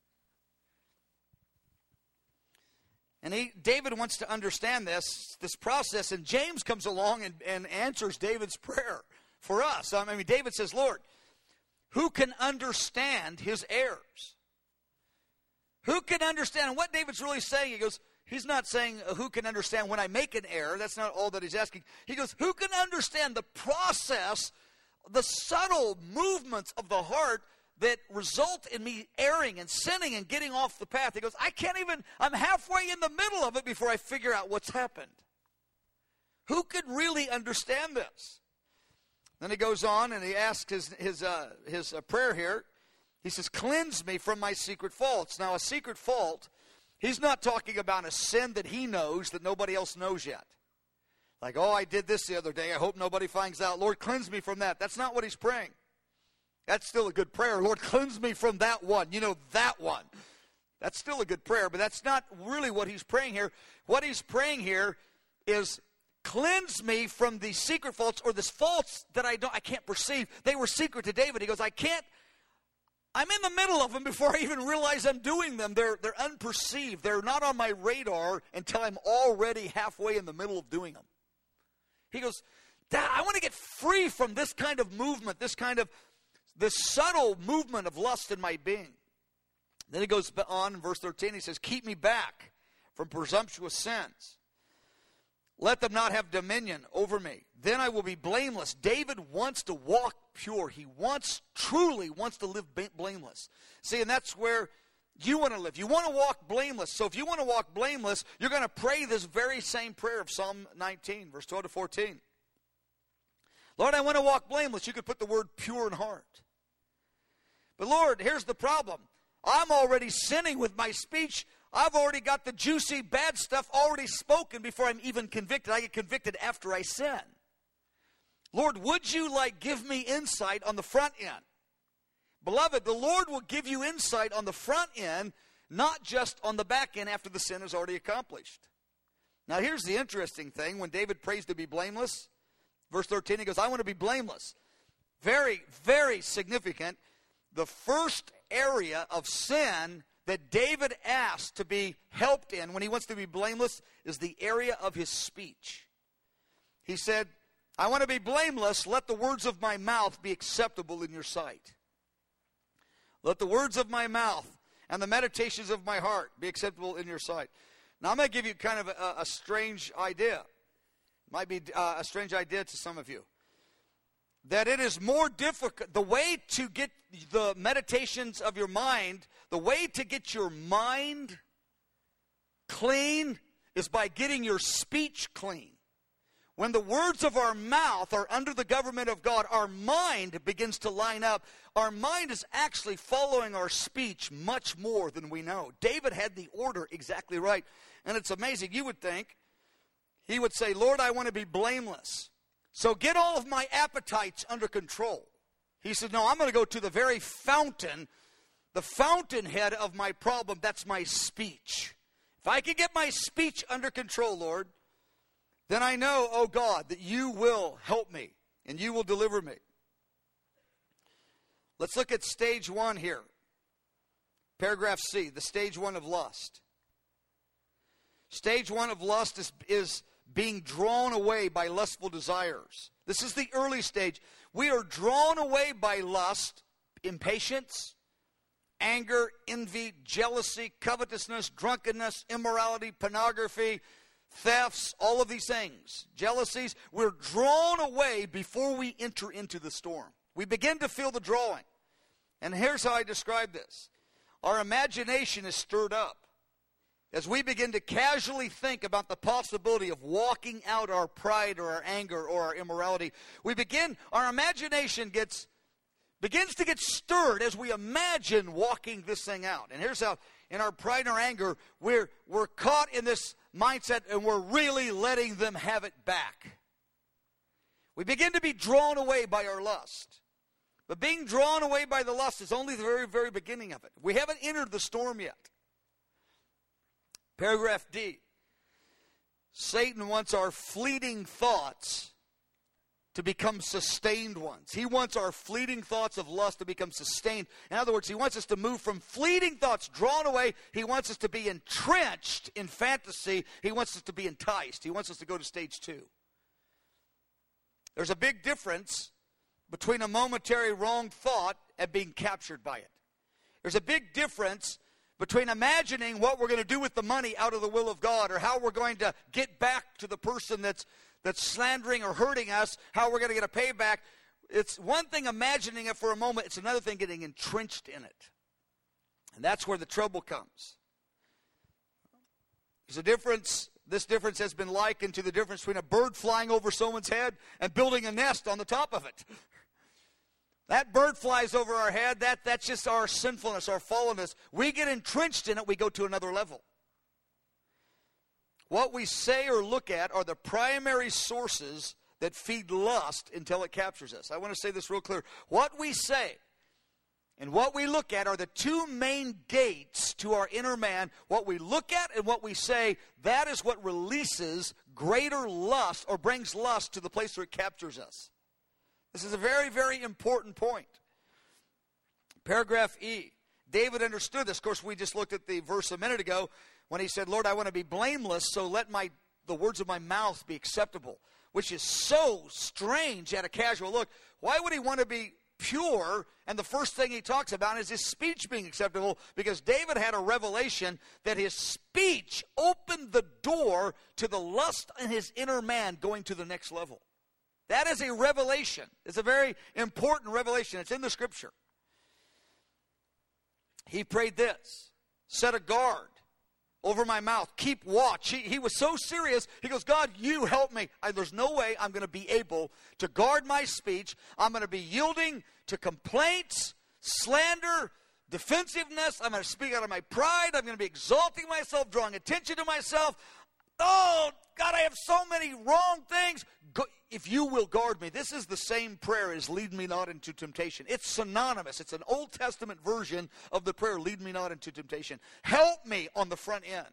Speaker 1: And David wants to understand this process, and James comes along and answers David's prayer for us. I mean, David says, Lord, who can understand his errors? Who can understand? And what David's really saying, he goes, he's not saying who can understand when I make an error. That's not all that he's asking. He goes, who can understand the process, the subtle movements of the heart that result in me erring and sinning and getting off the path? He goes, I'm halfway in the middle of it before I figure out what's happened. Who could really understand this? Then he goes on and he asks his prayer here. He says, cleanse me from my secret faults. Now, a secret fault, he's not talking about a sin that he knows that nobody else knows yet. Like, oh, I did this the other day. I hope nobody finds out. Lord, cleanse me from that. That's not what he's praying. That's still a good prayer. Lord, cleanse me from that one. That one. That's still a good prayer, but that's not really what he's praying here. What he's praying here is, cleanse me from the secret faults, or this faults that I can't perceive. They were secret to David. He goes, I'm in the middle of them before I even realize I'm doing them. They're unperceived. They're not on my radar until I'm already halfway in the middle of doing them. He goes, Dad, I want to get free from this kind of movement, this subtle movement of lust in my being. Then he goes on in verse 13. He says, keep me back from presumptuous sins. Let them not have dominion over me. Then I will be blameless. David wants to walk pure. He truly wants to live blameless. See, and that's where you want to live. You want to walk blameless. So if you want to walk blameless, you're going to pray this very same prayer of Psalm 19, verse 12 to 14. Lord, I want to walk blameless. You could put the word pure in heart. But Lord, here's the problem. I'm already sinning with my speech. I've already got the juicy, bad stuff already spoken before I'm even convicted. I get convicted after I sin. Lord, would you give me insight on the front end? Beloved, the Lord will give you insight on the front end, not just on the back end after the sin is already accomplished. Now here's the interesting thing. When David prays to be blameless, verse 13, he goes, I want to be blameless. Very, very significant. The first area of sin that David asked to be helped in when he wants to be blameless is the area of his speech. He said, I want to be blameless. Let the words of my mouth be acceptable in your sight. Let the words of my mouth and the meditations of my heart be acceptable in your sight. Now I'm going to give you kind of a strange idea. It might be a strange idea to some of you. That it is more difficult, the way to get the meditations of your mind, the way to get your mind clean is by getting your speech clean. When the words of our mouth are under the government of God, our mind begins to line up. Our mind is actually following our speech much more than we know. David had the order exactly right. And it's amazing. You would think he would say, Lord, I want to be blameless. So get all of my appetites under control. He said, no, I'm going to go to the very fountain, the fountainhead of my problem. That's my speech. If I can get my speech under control, Lord, then I know, oh God, that you will help me and you will deliver me. Let's look at stage one here. Paragraph C, the stage one of lust. Stage one of lust is being drawn away by lustful desires. This is the early stage. We are drawn away by lust, impatience, anger, envy, jealousy, covetousness, drunkenness, immorality, pornography, thefts, all of these things, jealousies. We're drawn away before we enter into the storm. We begin to feel the drawing. And here's how I describe this. Our imagination is stirred up. As we begin to casually think about the possibility of walking out our pride or our anger or our immorality, our imagination begins to get stirred as we imagine walking this thing out. And here's how, in our pride and our anger, we're caught in this mindset and we're really letting them have it back. We begin to be drawn away by our lust. But being drawn away by the lust is only the very, very beginning of it. We haven't entered the storm yet. Paragraph D. Satan wants our fleeting thoughts to become sustained ones. He wants our fleeting thoughts of lust to become sustained. In other words, he wants us to move from fleeting thoughts drawn away. He wants us to be entrenched in fantasy. He wants us to be enticed. He wants us to go to stage two. There's a big difference between a momentary wrong thought and being captured by it. There's a big difference between imagining what we're going to do with the money out of the will of God, or how we're going to get back to the person that's slandering or hurting us, how we're going to get a payback. It's one thing imagining it for a moment. It's another thing getting entrenched in it. And that's where the trouble comes. There's a difference. This difference has been likened to the difference between a bird flying over someone's head and building a nest on the top of it. That bird flies over our head. That's just our sinfulness, our fallenness. We get entrenched in it. We go to another level. What we say or look at are the primary sources that feed lust until it captures us. I want to say this real clear. What we say and what we look at are the two main gates to our inner man. What we look at and what we say, that is what releases greater lust or brings lust to the place where it captures us. This is a very, very important point. Paragraph E. David understood this. Of course, we just looked at the verse a minute ago when he said, Lord, I want to be blameless, so let the words of my mouth be acceptable, which is so strange at a casual look. Why would he want to be pure, and the first thing he talks about is his speech being acceptable, because David had a revelation that his speech opened the door to the lust in his inner man going to the next level. That is a revelation. It's a very important revelation. It's in the Scripture. He prayed this: set a guard over my mouth, keep watch. He was so serious. He goes, God, you help me. There's no way I'm going to be able to guard my speech. I'm going to be yielding to complaints, slander, defensiveness. I'm going to speak out of my pride. I'm going to be exalting myself, drawing attention to myself. Oh, God, I have so many wrong things. If you will guard me. This is the same prayer as lead me not into temptation. It's synonymous. It's an Old Testament version of the prayer, lead me not into temptation. Help me on the front end.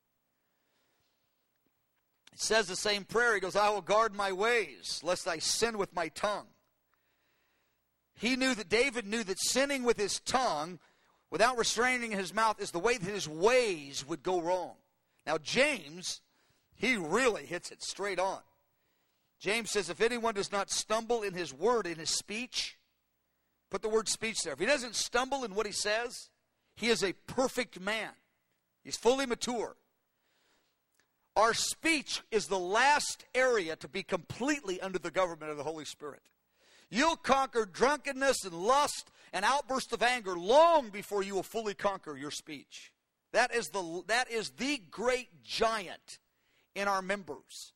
Speaker 1: It says the same prayer. He goes, I will guard my ways, lest I sin with my tongue. David knew that sinning with his tongue, without restraining his mouth, is the way that his ways would go wrong. Now, James, he really hits it straight on. James says, if anyone does not stumble in his word, in his speech, put the word speech there. If he doesn't stumble in what he says, he is a perfect man. He's fully mature. Our speech is the last area to be completely under the government of the Holy Spirit. You'll conquer drunkenness and lust and outbursts of anger long before you will fully conquer your speech. That is the great giant in our members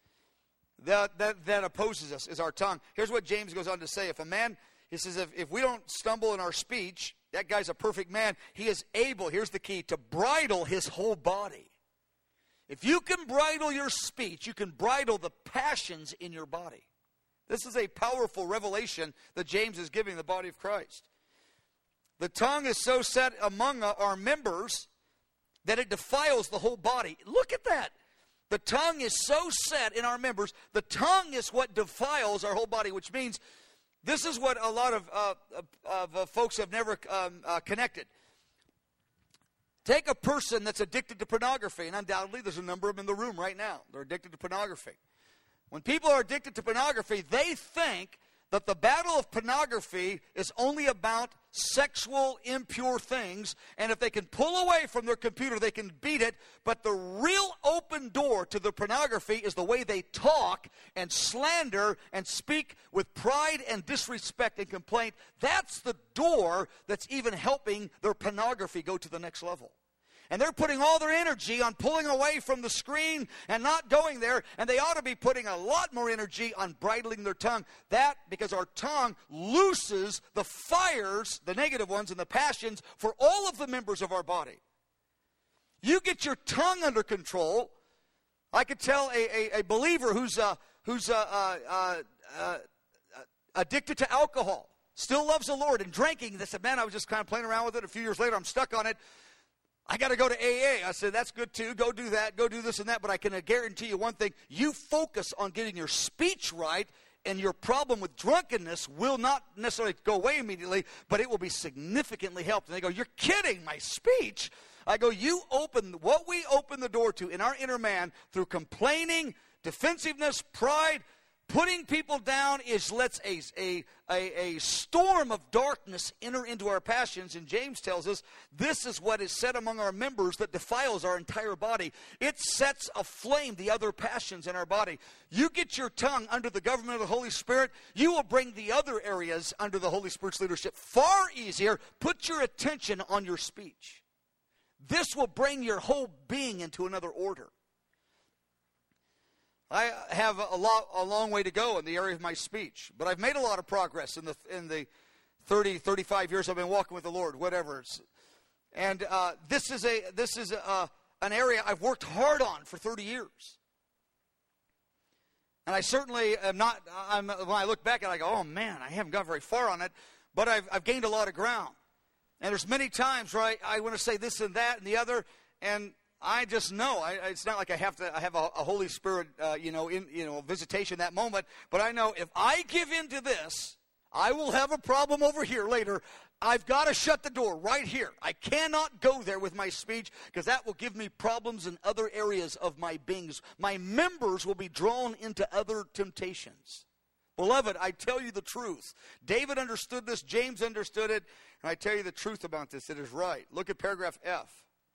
Speaker 1: that opposes us, is our tongue. Here's what James goes on to say. If a man, he says, if we don't stumble in our speech, that guy's a perfect man. He is able, here's the key, to bridle his whole body. If you can bridle your speech, you can bridle the passions in your body. This is a powerful revelation that James is giving the body of Christ. The tongue is so set among our members that it defiles the whole body. Look at that. The tongue is so set in our members. The tongue is what defiles our whole body, which means this is what a lot of folks have never connected. Take a person that's addicted to pornography, and undoubtedly there's a number of them in the room right now. They're addicted to pornography. When people are addicted to pornography, they think that the battle of pornography is only about sexual, impure things, and if they can pull away from their computer, they can beat it. But the real open door to the pornography is the way they talk and slander and speak with pride and disrespect and complaint. That's the door that's even helping their pornography go to the next level. And they're putting all their energy on pulling away from the screen and not going there. And they ought to be putting a lot more energy on bridling their tongue. Because our tongue looses the fires, the negative ones and the passions, for all of the members of our body. You get your tongue under control. I could tell a believer who's addicted to alcohol, still loves the Lord and drinking. They said, man, I was just kind of playing around with it. A few years later, I'm stuck on it. I got to go to AA. I said, that's good too. Go do that. Go do this and that. But I can guarantee you one thing. You focus on getting your speech right, and your problem with drunkenness will not necessarily go away immediately, but it will be significantly helped. And they go, you're kidding, my speech? I go, what we open the door to in our inner man through complaining, defensiveness, pride, putting people down lets a storm of darkness enter into our passions. And James tells us this is what is set among our members that defiles our entire body. It sets aflame the other passions in our body. You get your tongue under the government of the Holy Spirit, you will bring the other areas under the Holy Spirit's leadership far easier. Put your attention on your speech. This will bring your whole being into another order. I have a long way to go in the area of my speech, but I've made a lot of progress in the 30, 35 years I've been walking with the Lord, whatever. And this is an area I've worked hard on for 30 years. And I certainly am not. When I look back at it, I go, oh man, I haven't gone very far on it, but I've gained a lot of ground. And there's many times where I want to say this and that and the other, and I just know. It's not like I have a Holy Spirit, visitation that moment. But I know if I give in to this, I will have a problem over here later. I've got to shut the door right here. I cannot go there with my speech because that will give me problems in other areas of my beings. My members will be drawn into other temptations. Beloved, I tell you the truth. David understood this. James understood it. And I tell you the truth about this. It is right. Look at paragraph F.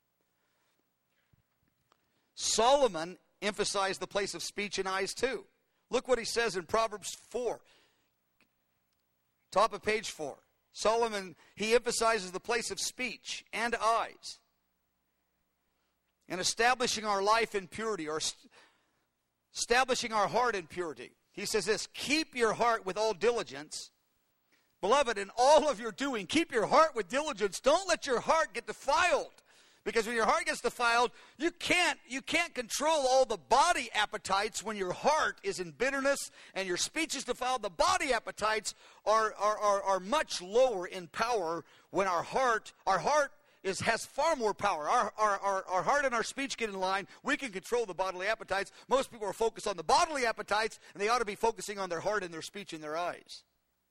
Speaker 1: Solomon emphasized the place of speech and eyes too. Look what he says in Proverbs 4. Top of page 4. Solomon, he emphasizes the place of speech and eyes. And establishing our life in purity, or establishing our heart in purity. He says this, keep your heart with all diligence. Beloved, in all of your doing, keep your heart with diligence. Don't let your heart get defiled. Because when your heart gets defiled, you can't control all the body appetites when your heart is in bitterness and your speech is defiled. The body appetites are much lower in power when our heart has far more power. Our heart and our speech get in line. We can control the bodily appetites. Most people are focused on the bodily appetites, and they ought to be focusing on their heart and their speech and their eyes.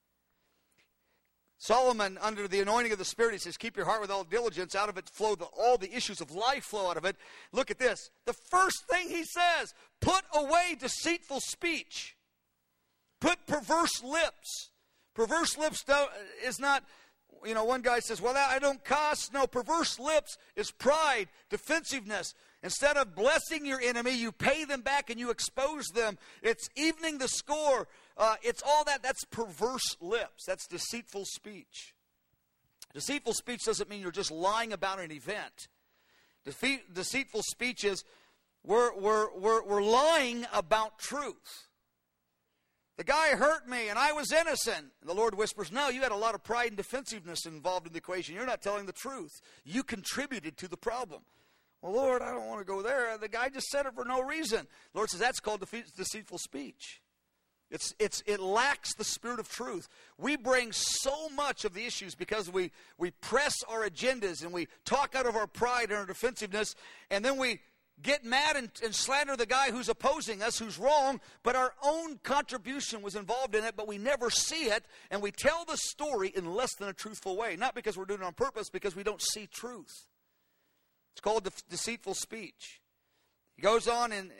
Speaker 1: Solomon, under the anointing of the Spirit, he says, keep your heart with all diligence. Out of it flow all the issues of life flow out of it. Look at this. The first thing he says, put away deceitful speech. Put perverse lips. Perverse lips is not, one guy says, well, I don't cuss. No, perverse lips is pride, defensiveness. Instead of blessing your enemy, you pay them back and you expose them. It's evening the score. It's all that. That's perverse lips. That's deceitful speech. Deceitful speech doesn't mean you're just lying about an event. Deceitful speech is we're lying about truth. The guy hurt me and I was innocent. And the Lord whispers, no, you had a lot of pride and defensiveness involved in the equation. You're not telling the truth. You contributed to the problem. Well, Lord, I don't want to go there. The guy just said it for no reason. The Lord says that's called deceitful speech. It lacks the spirit of truth. We bring so much of the issues because we press our agendas and we talk out of our pride and our defensiveness, and then we get mad and slander the guy who's opposing us, who's wrong, but our own contribution was involved in it, but we never see it, and we tell the story in less than a truthful way. Not because we're doing it on purpose, because we don't see truth. It's called deceitful speech. He goes on in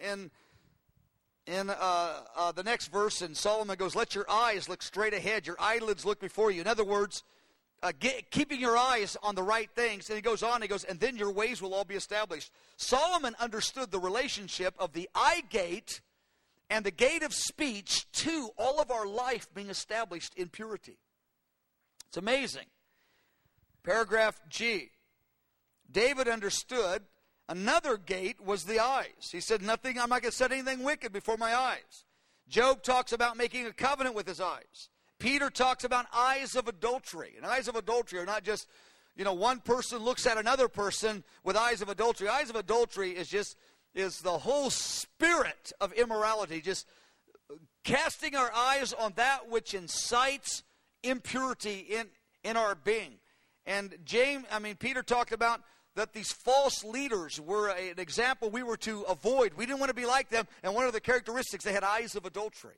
Speaker 1: the next verse, and Solomon goes, let your eyes look straight ahead, your eyelids look before you. In other words, keeping your eyes on the right things. And he goes on, and then your ways will all be established. Solomon understood the relationship of the eye gate and the gate of speech to all of our life being established in purity. It's amazing. Paragraph G. David understood another gate was the eyes. He said, I'm not going to set anything wicked before my eyes. Job talks about making a covenant with his eyes. Peter talks about eyes of adultery. And eyes of adultery are not just, one person looks at another person with eyes of adultery. Eyes of adultery is the whole spirit of immorality, just casting our eyes on that which incites impurity in our being. And Peter talked about that these false leaders were an example we were to avoid. We didn't want to be like them. And one of the characteristics, they had eyes of adultery.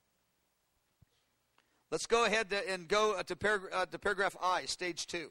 Speaker 1: Let's go ahead and go to paragraph I, stage 2. I'm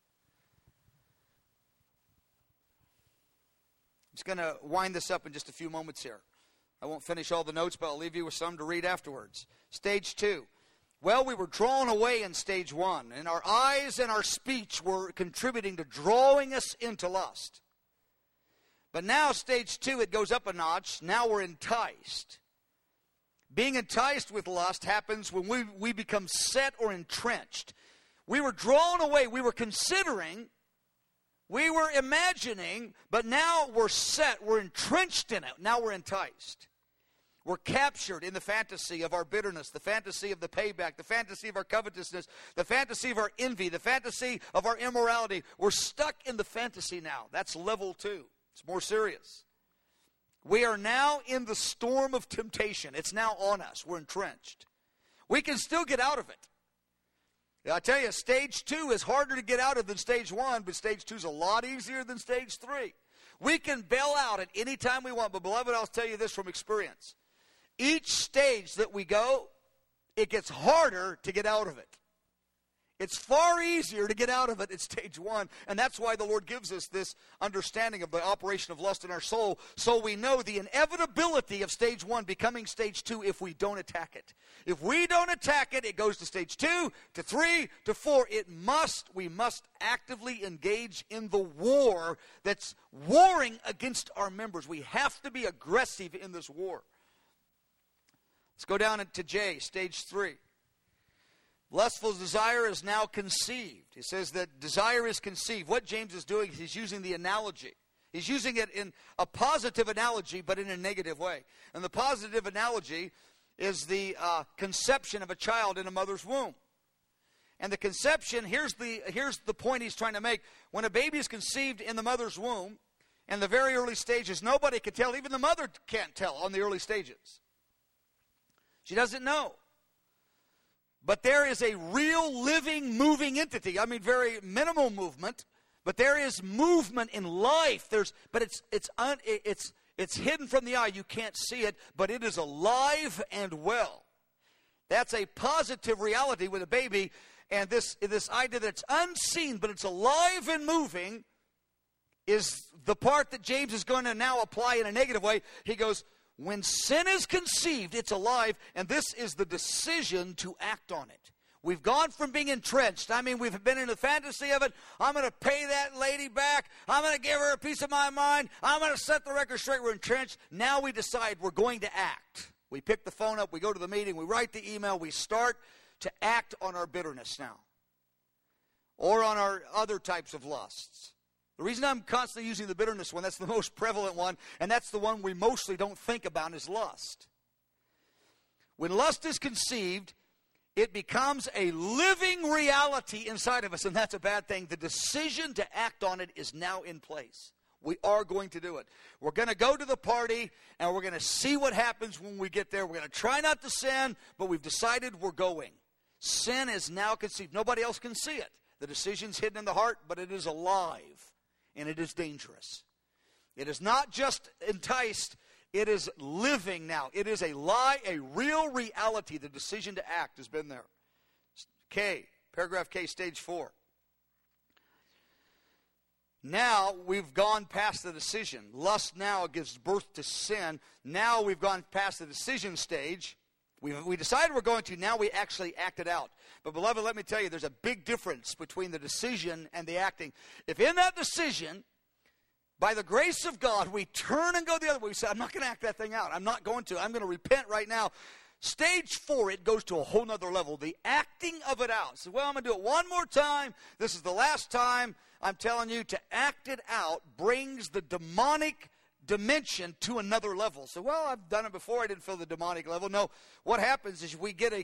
Speaker 1: just going to wind this up in just a few moments here. I won't finish all the notes, but I'll leave you with some to read afterwards. Stage 2. Well, we were drawn away in stage 1, and our eyes and our speech were contributing to drawing us into lust. But now, stage 2, it goes up a notch. Now we're enticed. Being enticed with lust happens when we become set or entrenched. We were drawn away. We were considering. We were imagining. But now we're set. We're entrenched in it. Now we're enticed. We're captured in the fantasy of our bitterness, the fantasy of the payback, the fantasy of our covetousness, the fantasy of our envy, the fantasy of our immorality. We're stuck in the fantasy now. That's level 2. It's more serious. We are now in the storm of temptation. It's now on us. We're entrenched. We can still get out of it. I tell you, stage 2 is harder to get out of than stage 1, but stage 2 is a lot easier than stage 3. We can bail out at any time we want, but beloved, I'll tell you this from experience. Each stage that we go, it gets harder to get out of it. It's far easier to get out of it at stage 1, and that's why the Lord gives us this understanding of the operation of lust in our soul, so we know the inevitability of stage 1 becoming stage 2 if we don't attack it. If we don't attack it, it goes to stage 2, to 3, to 4. We must actively engage in the war that's warring against our members. We have to be aggressive in this war. Let's go down to J, stage 3. Lustful desire is now conceived. He says that desire is conceived. What James is doing is he's using the analogy. He's using it in a positive analogy, but in a negative way. And the positive analogy is the conception of a child in a mother's womb. And the conception, here's the point he's trying to make. When a baby is conceived in the mother's womb, in the very early stages, nobody can tell. Even the mother can't tell on the early stages. She doesn't know. But there is a real living, moving entity. I mean, very minimal movement, but there is movement in life. But it's hidden from the eye. You can't see it, but it is alive and well. That's a positive reality with a baby, and this idea that it's unseen, but it's alive and moving, is the part that James is going to now apply in a negative way. He goes, when sin is conceived, it's alive, and this is the decision to act on it. We've gone from being entrenched. I mean, we've been in the fantasy of it. I'm going to pay that lady back. I'm going to give her a piece of my mind. I'm going to set the record straight. We're entrenched. Now we decide we're going to act. We pick the phone up. We go to the meeting. We write the email. We start to act on our bitterness now, or on our other types of lusts. The reason I'm constantly using the bitterness one, that's the most prevalent one, and that's the one we mostly don't think about, is lust. When lust is conceived, it becomes a living reality inside of us, and that's a bad thing. The decision to act on it is now in place. We are going to do it. We're going to go to the party, and we're going to see what happens when we get there. We're going to try not to sin, but we've decided we're going. Sin is now conceived. Nobody else can see it. The decision's hidden in the heart, but it is alive. And it is dangerous. It is not just enticed, it is living now. It is a real reality. The decision to act has been there. K, paragraph K, stage 4. Now we've gone past the decision. Lust now gives birth to sin. Now we've gone past the decision stage. We decided we're going to. Now we actually act it out. But beloved, let me tell you, there's a big difference between the decision and the acting. If in that decision, by the grace of God, we turn and go the other way, we say, I'm not going to act that thing out. I'm not going to. I'm going to repent right now. Stage 4, it goes to a whole nother level. The acting of it out. So, well, I'm going to do it one more time. This is the last time. I'm telling you, to act it out brings the demonic dimension to another level. So, well, I've done it before. I didn't feel the demonic level. No, what happens is we get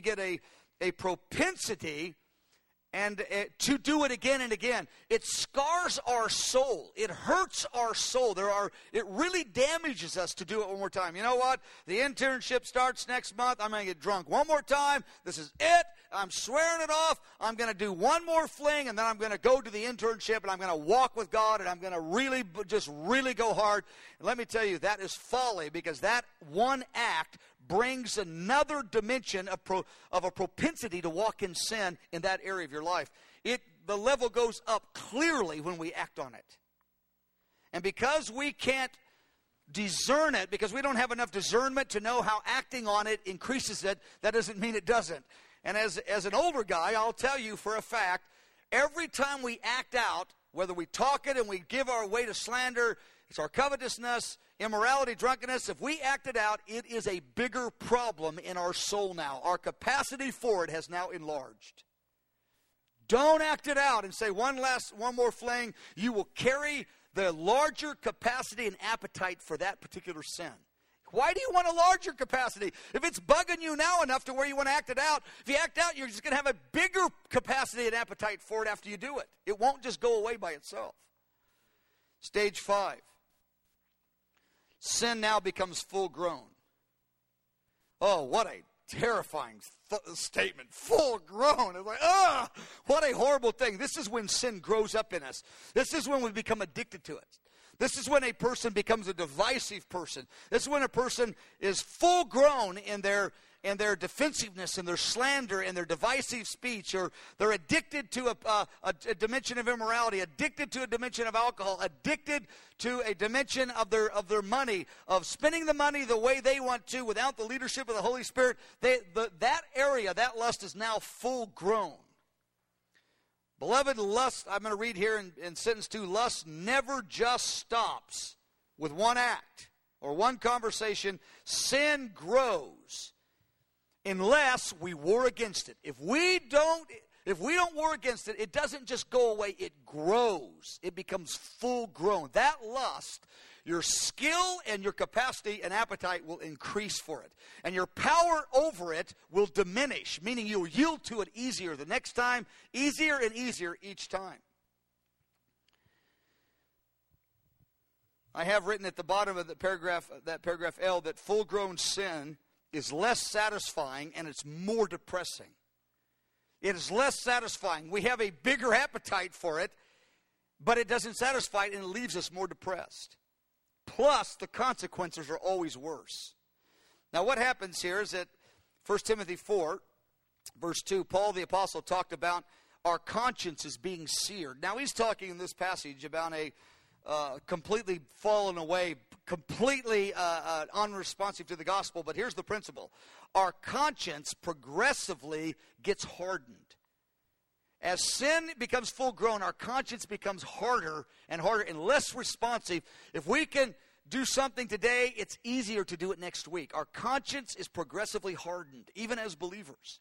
Speaker 1: a propensity and to do it again and again. It scars our soul. It hurts our soul. It really damages us to do it one more time. You know what? The internship starts next month. I'm going to get drunk one more time. This is it. I'm swearing it off. I'm going to do one more fling, and then I'm going to go to the internship, and I'm going to walk with God, and I'm going to really go hard. And let me tell you, that is folly, because that one act brings another dimension of a propensity to walk in sin in that area of your life. The level goes up clearly when we act on it. And because we can't discern it, because we don't have enough discernment to know how acting on it increases it, that doesn't mean it doesn't. And as an older guy, I'll tell you for a fact, every time we act out, whether we talk it and we give our way to slander, it's our covetousness, immorality, drunkenness. If we act it out, it is a bigger problem in our soul now. Our capacity for it has now enlarged. Don't act it out and say one more fling. You will carry the larger capacity and appetite for that particular sin. Why do you want a larger capacity? If it's bugging you now enough to where you want to act it out, if you act out, you're just going to have a bigger capacity and appetite for it after you do it. It won't just go away by itself. Stage 5. Sin now becomes full grown. Oh, what a terrifying statement. Full grown. It's like, what a horrible thing. This is when sin grows up in us. This is when we become addicted to it. This is when a person becomes a divisive person. This is when a person is full grown in their their defensiveness and their slander and their divisive speech, or they're addicted to a dimension of immorality, addicted to a dimension of alcohol, addicted to a dimension of their money, of spending the money the way they want to without the leadership of the Holy Spirit, that area, that lust is now full grown. Beloved, lust, I'm going to read here in sentence 2, lust never just stops with one act or one conversation. Sin grows unless we war against it. If we don't war against it, it doesn't just go away, it grows. It becomes full grown. That lust, your skill and your capacity and appetite will increase for it. And your power over it will diminish, meaning you'll yield to it easier the next time, easier and easier each time. I have written at the bottom of that paragraph L, that full-grown sin is less satisfying and it's more depressing. It is less satisfying. We have a bigger appetite for it, but it doesn't satisfy it and it leaves us more depressed. Plus, the consequences are always worse. Now, what happens here is that 1 Timothy 4, verse 2, Paul the Apostle talked about our consciences being seared. Now, he's talking in this passage about a completely fallen away, completely unresponsive to the gospel. But here's the principle. Our conscience progressively gets hardened. As sin becomes full grown, our conscience becomes harder and harder and less responsive. If we can do something today, it's easier to do it next week. Our conscience is progressively hardened, even as believers.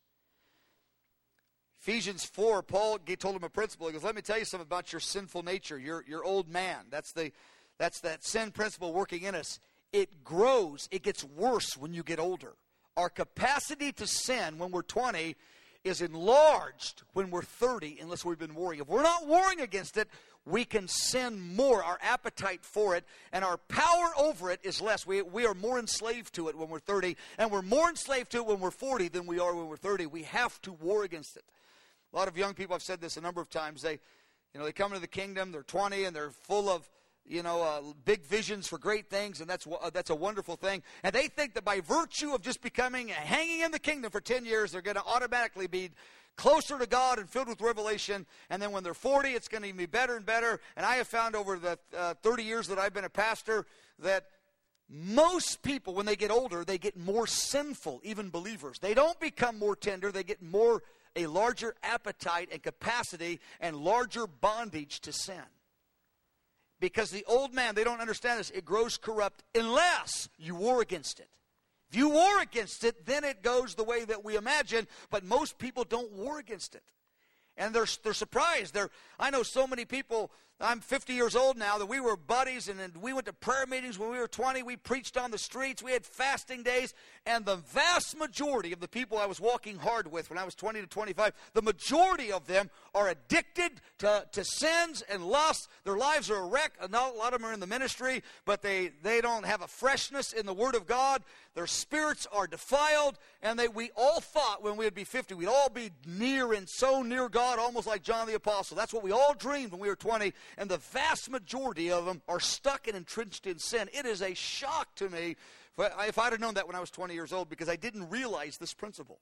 Speaker 1: Ephesians 4, Paul told him a principle. He goes, let me tell you something about your sinful nature, your old man. That's that sin principle working in us. It grows. It gets worse when you get older. Our capacity to sin when we're 20 is enlarged when we're 30 unless we've been warring. If we're not warring against it, we can sin more. Our appetite for it and our power over it is less. We are more enslaved to it when we're 30, and we're more enslaved to it when we're 40 than we are when we're 30. We have to war against it. A lot of young people, I've said this a number of times, they come into the kingdom, they're 20, and they're full of big visions for great things, and that's a wonderful thing. And they think that by virtue of just hanging in the kingdom for 10 years, they're going to automatically be closer to God and filled with revelation. And then when they're 40, it's going to be better and better. And I have found over the 30 years that I've been a pastor that most people, when they get older, they get more sinful, even believers. They don't become more tender. They get a larger appetite and capacity and larger bondage to sin. Because the old man, they don't understand this, it grows corrupt unless you war against it. If you war against it, then it goes the way that we imagine, but most people don't war against it. And they're surprised. I know so many people, I'm 50 years old now, that we were buddies, and we went to prayer meetings when we were 20. We preached on the streets. We had fasting days. And the vast majority of the people I was walking hard with when I was 20 to 25, the majority of them are addicted to sins and lusts. Their lives are a wreck. A lot of them are in the ministry, but they don't have a freshness in the Word of God. Their spirits are defiled. And we all thought when we would be 50, we'd all be near and so near God, almost like John the Apostle. That's what we all dreamed when we were 20. And the vast majority of them are stuck and entrenched in sin. It is a shock to me if I'd have known that when I was 20 years old, because I didn't realize this principle.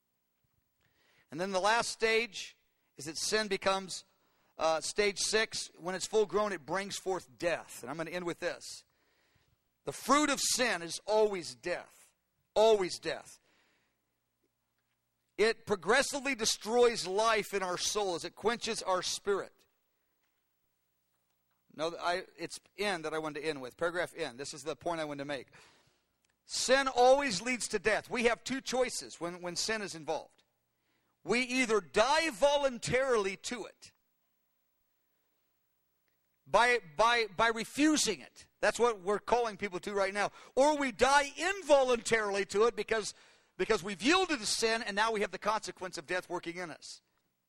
Speaker 1: And then the last stage is that sin becomes stage 6. When it's full grown, it brings forth death. And I'm going to end with this. The fruit of sin is always death. Always death. It progressively destroys life in our soul as it quenches our spirit. No, it's N that I wanted to end with. Paragraph N. This is the point I wanted to make. Sin always leads to death. We have two choices when sin is involved. We either die voluntarily to it by refusing it. That's what we're calling people to right now. Or we die involuntarily to it because we've yielded to sin, and now we have the consequence of death working in us.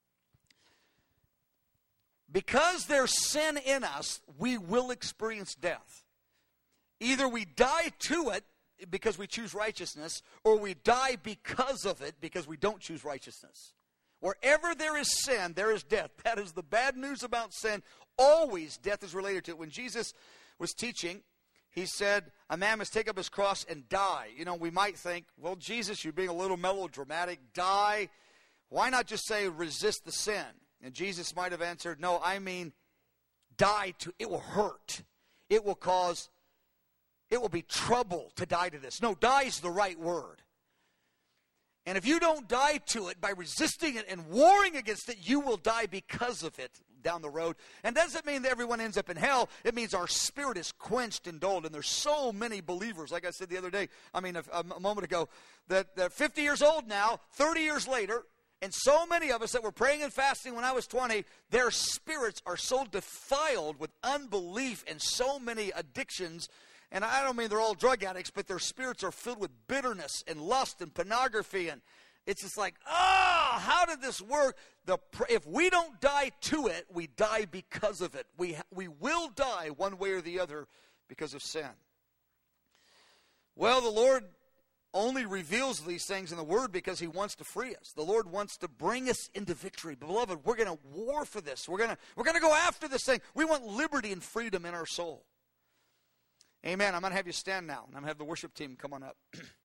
Speaker 1: Because there's sin in us, we will experience death. Either we die to it because we choose righteousness, or we die because of it because we don't choose righteousness. Wherever there is sin, there is death. That is the bad news about sin. Always death is related to it. When Jesus was teaching, he said, a man must take up his cross and die. You know, we might think, well, Jesus, you're being a little melodramatic. Die. Why not just say resist the sin? And Jesus might have answered, no, I mean die to, it will hurt. It will be trouble to die to this. No, die is the right word. And if you don't die to it by resisting it and warring against it, you will die because of it down the road. And that doesn't mean that everyone ends up in hell. It means our spirit is quenched and dulled. And there's so many believers, like I said the other day, a moment ago, that 50 years old now, 30 years later, and so many of us that were praying and fasting when I was 20, their spirits are so defiled with unbelief and so many addictions. And I don't mean they're all drug addicts, but their spirits are filled with bitterness and lust and pornography. And it's just like, how did this work? If we don't die to it, we die because of it. We will die one way or the other because of sin. Well, the Lord only reveals these things in the Word because He wants to free us. The Lord wants to bring us into victory. Beloved, we're going to war for this. We're going to go after this thing. We want liberty and freedom in our soul. Amen. I'm going to have you stand now, and I'm going to have the worship team come on up.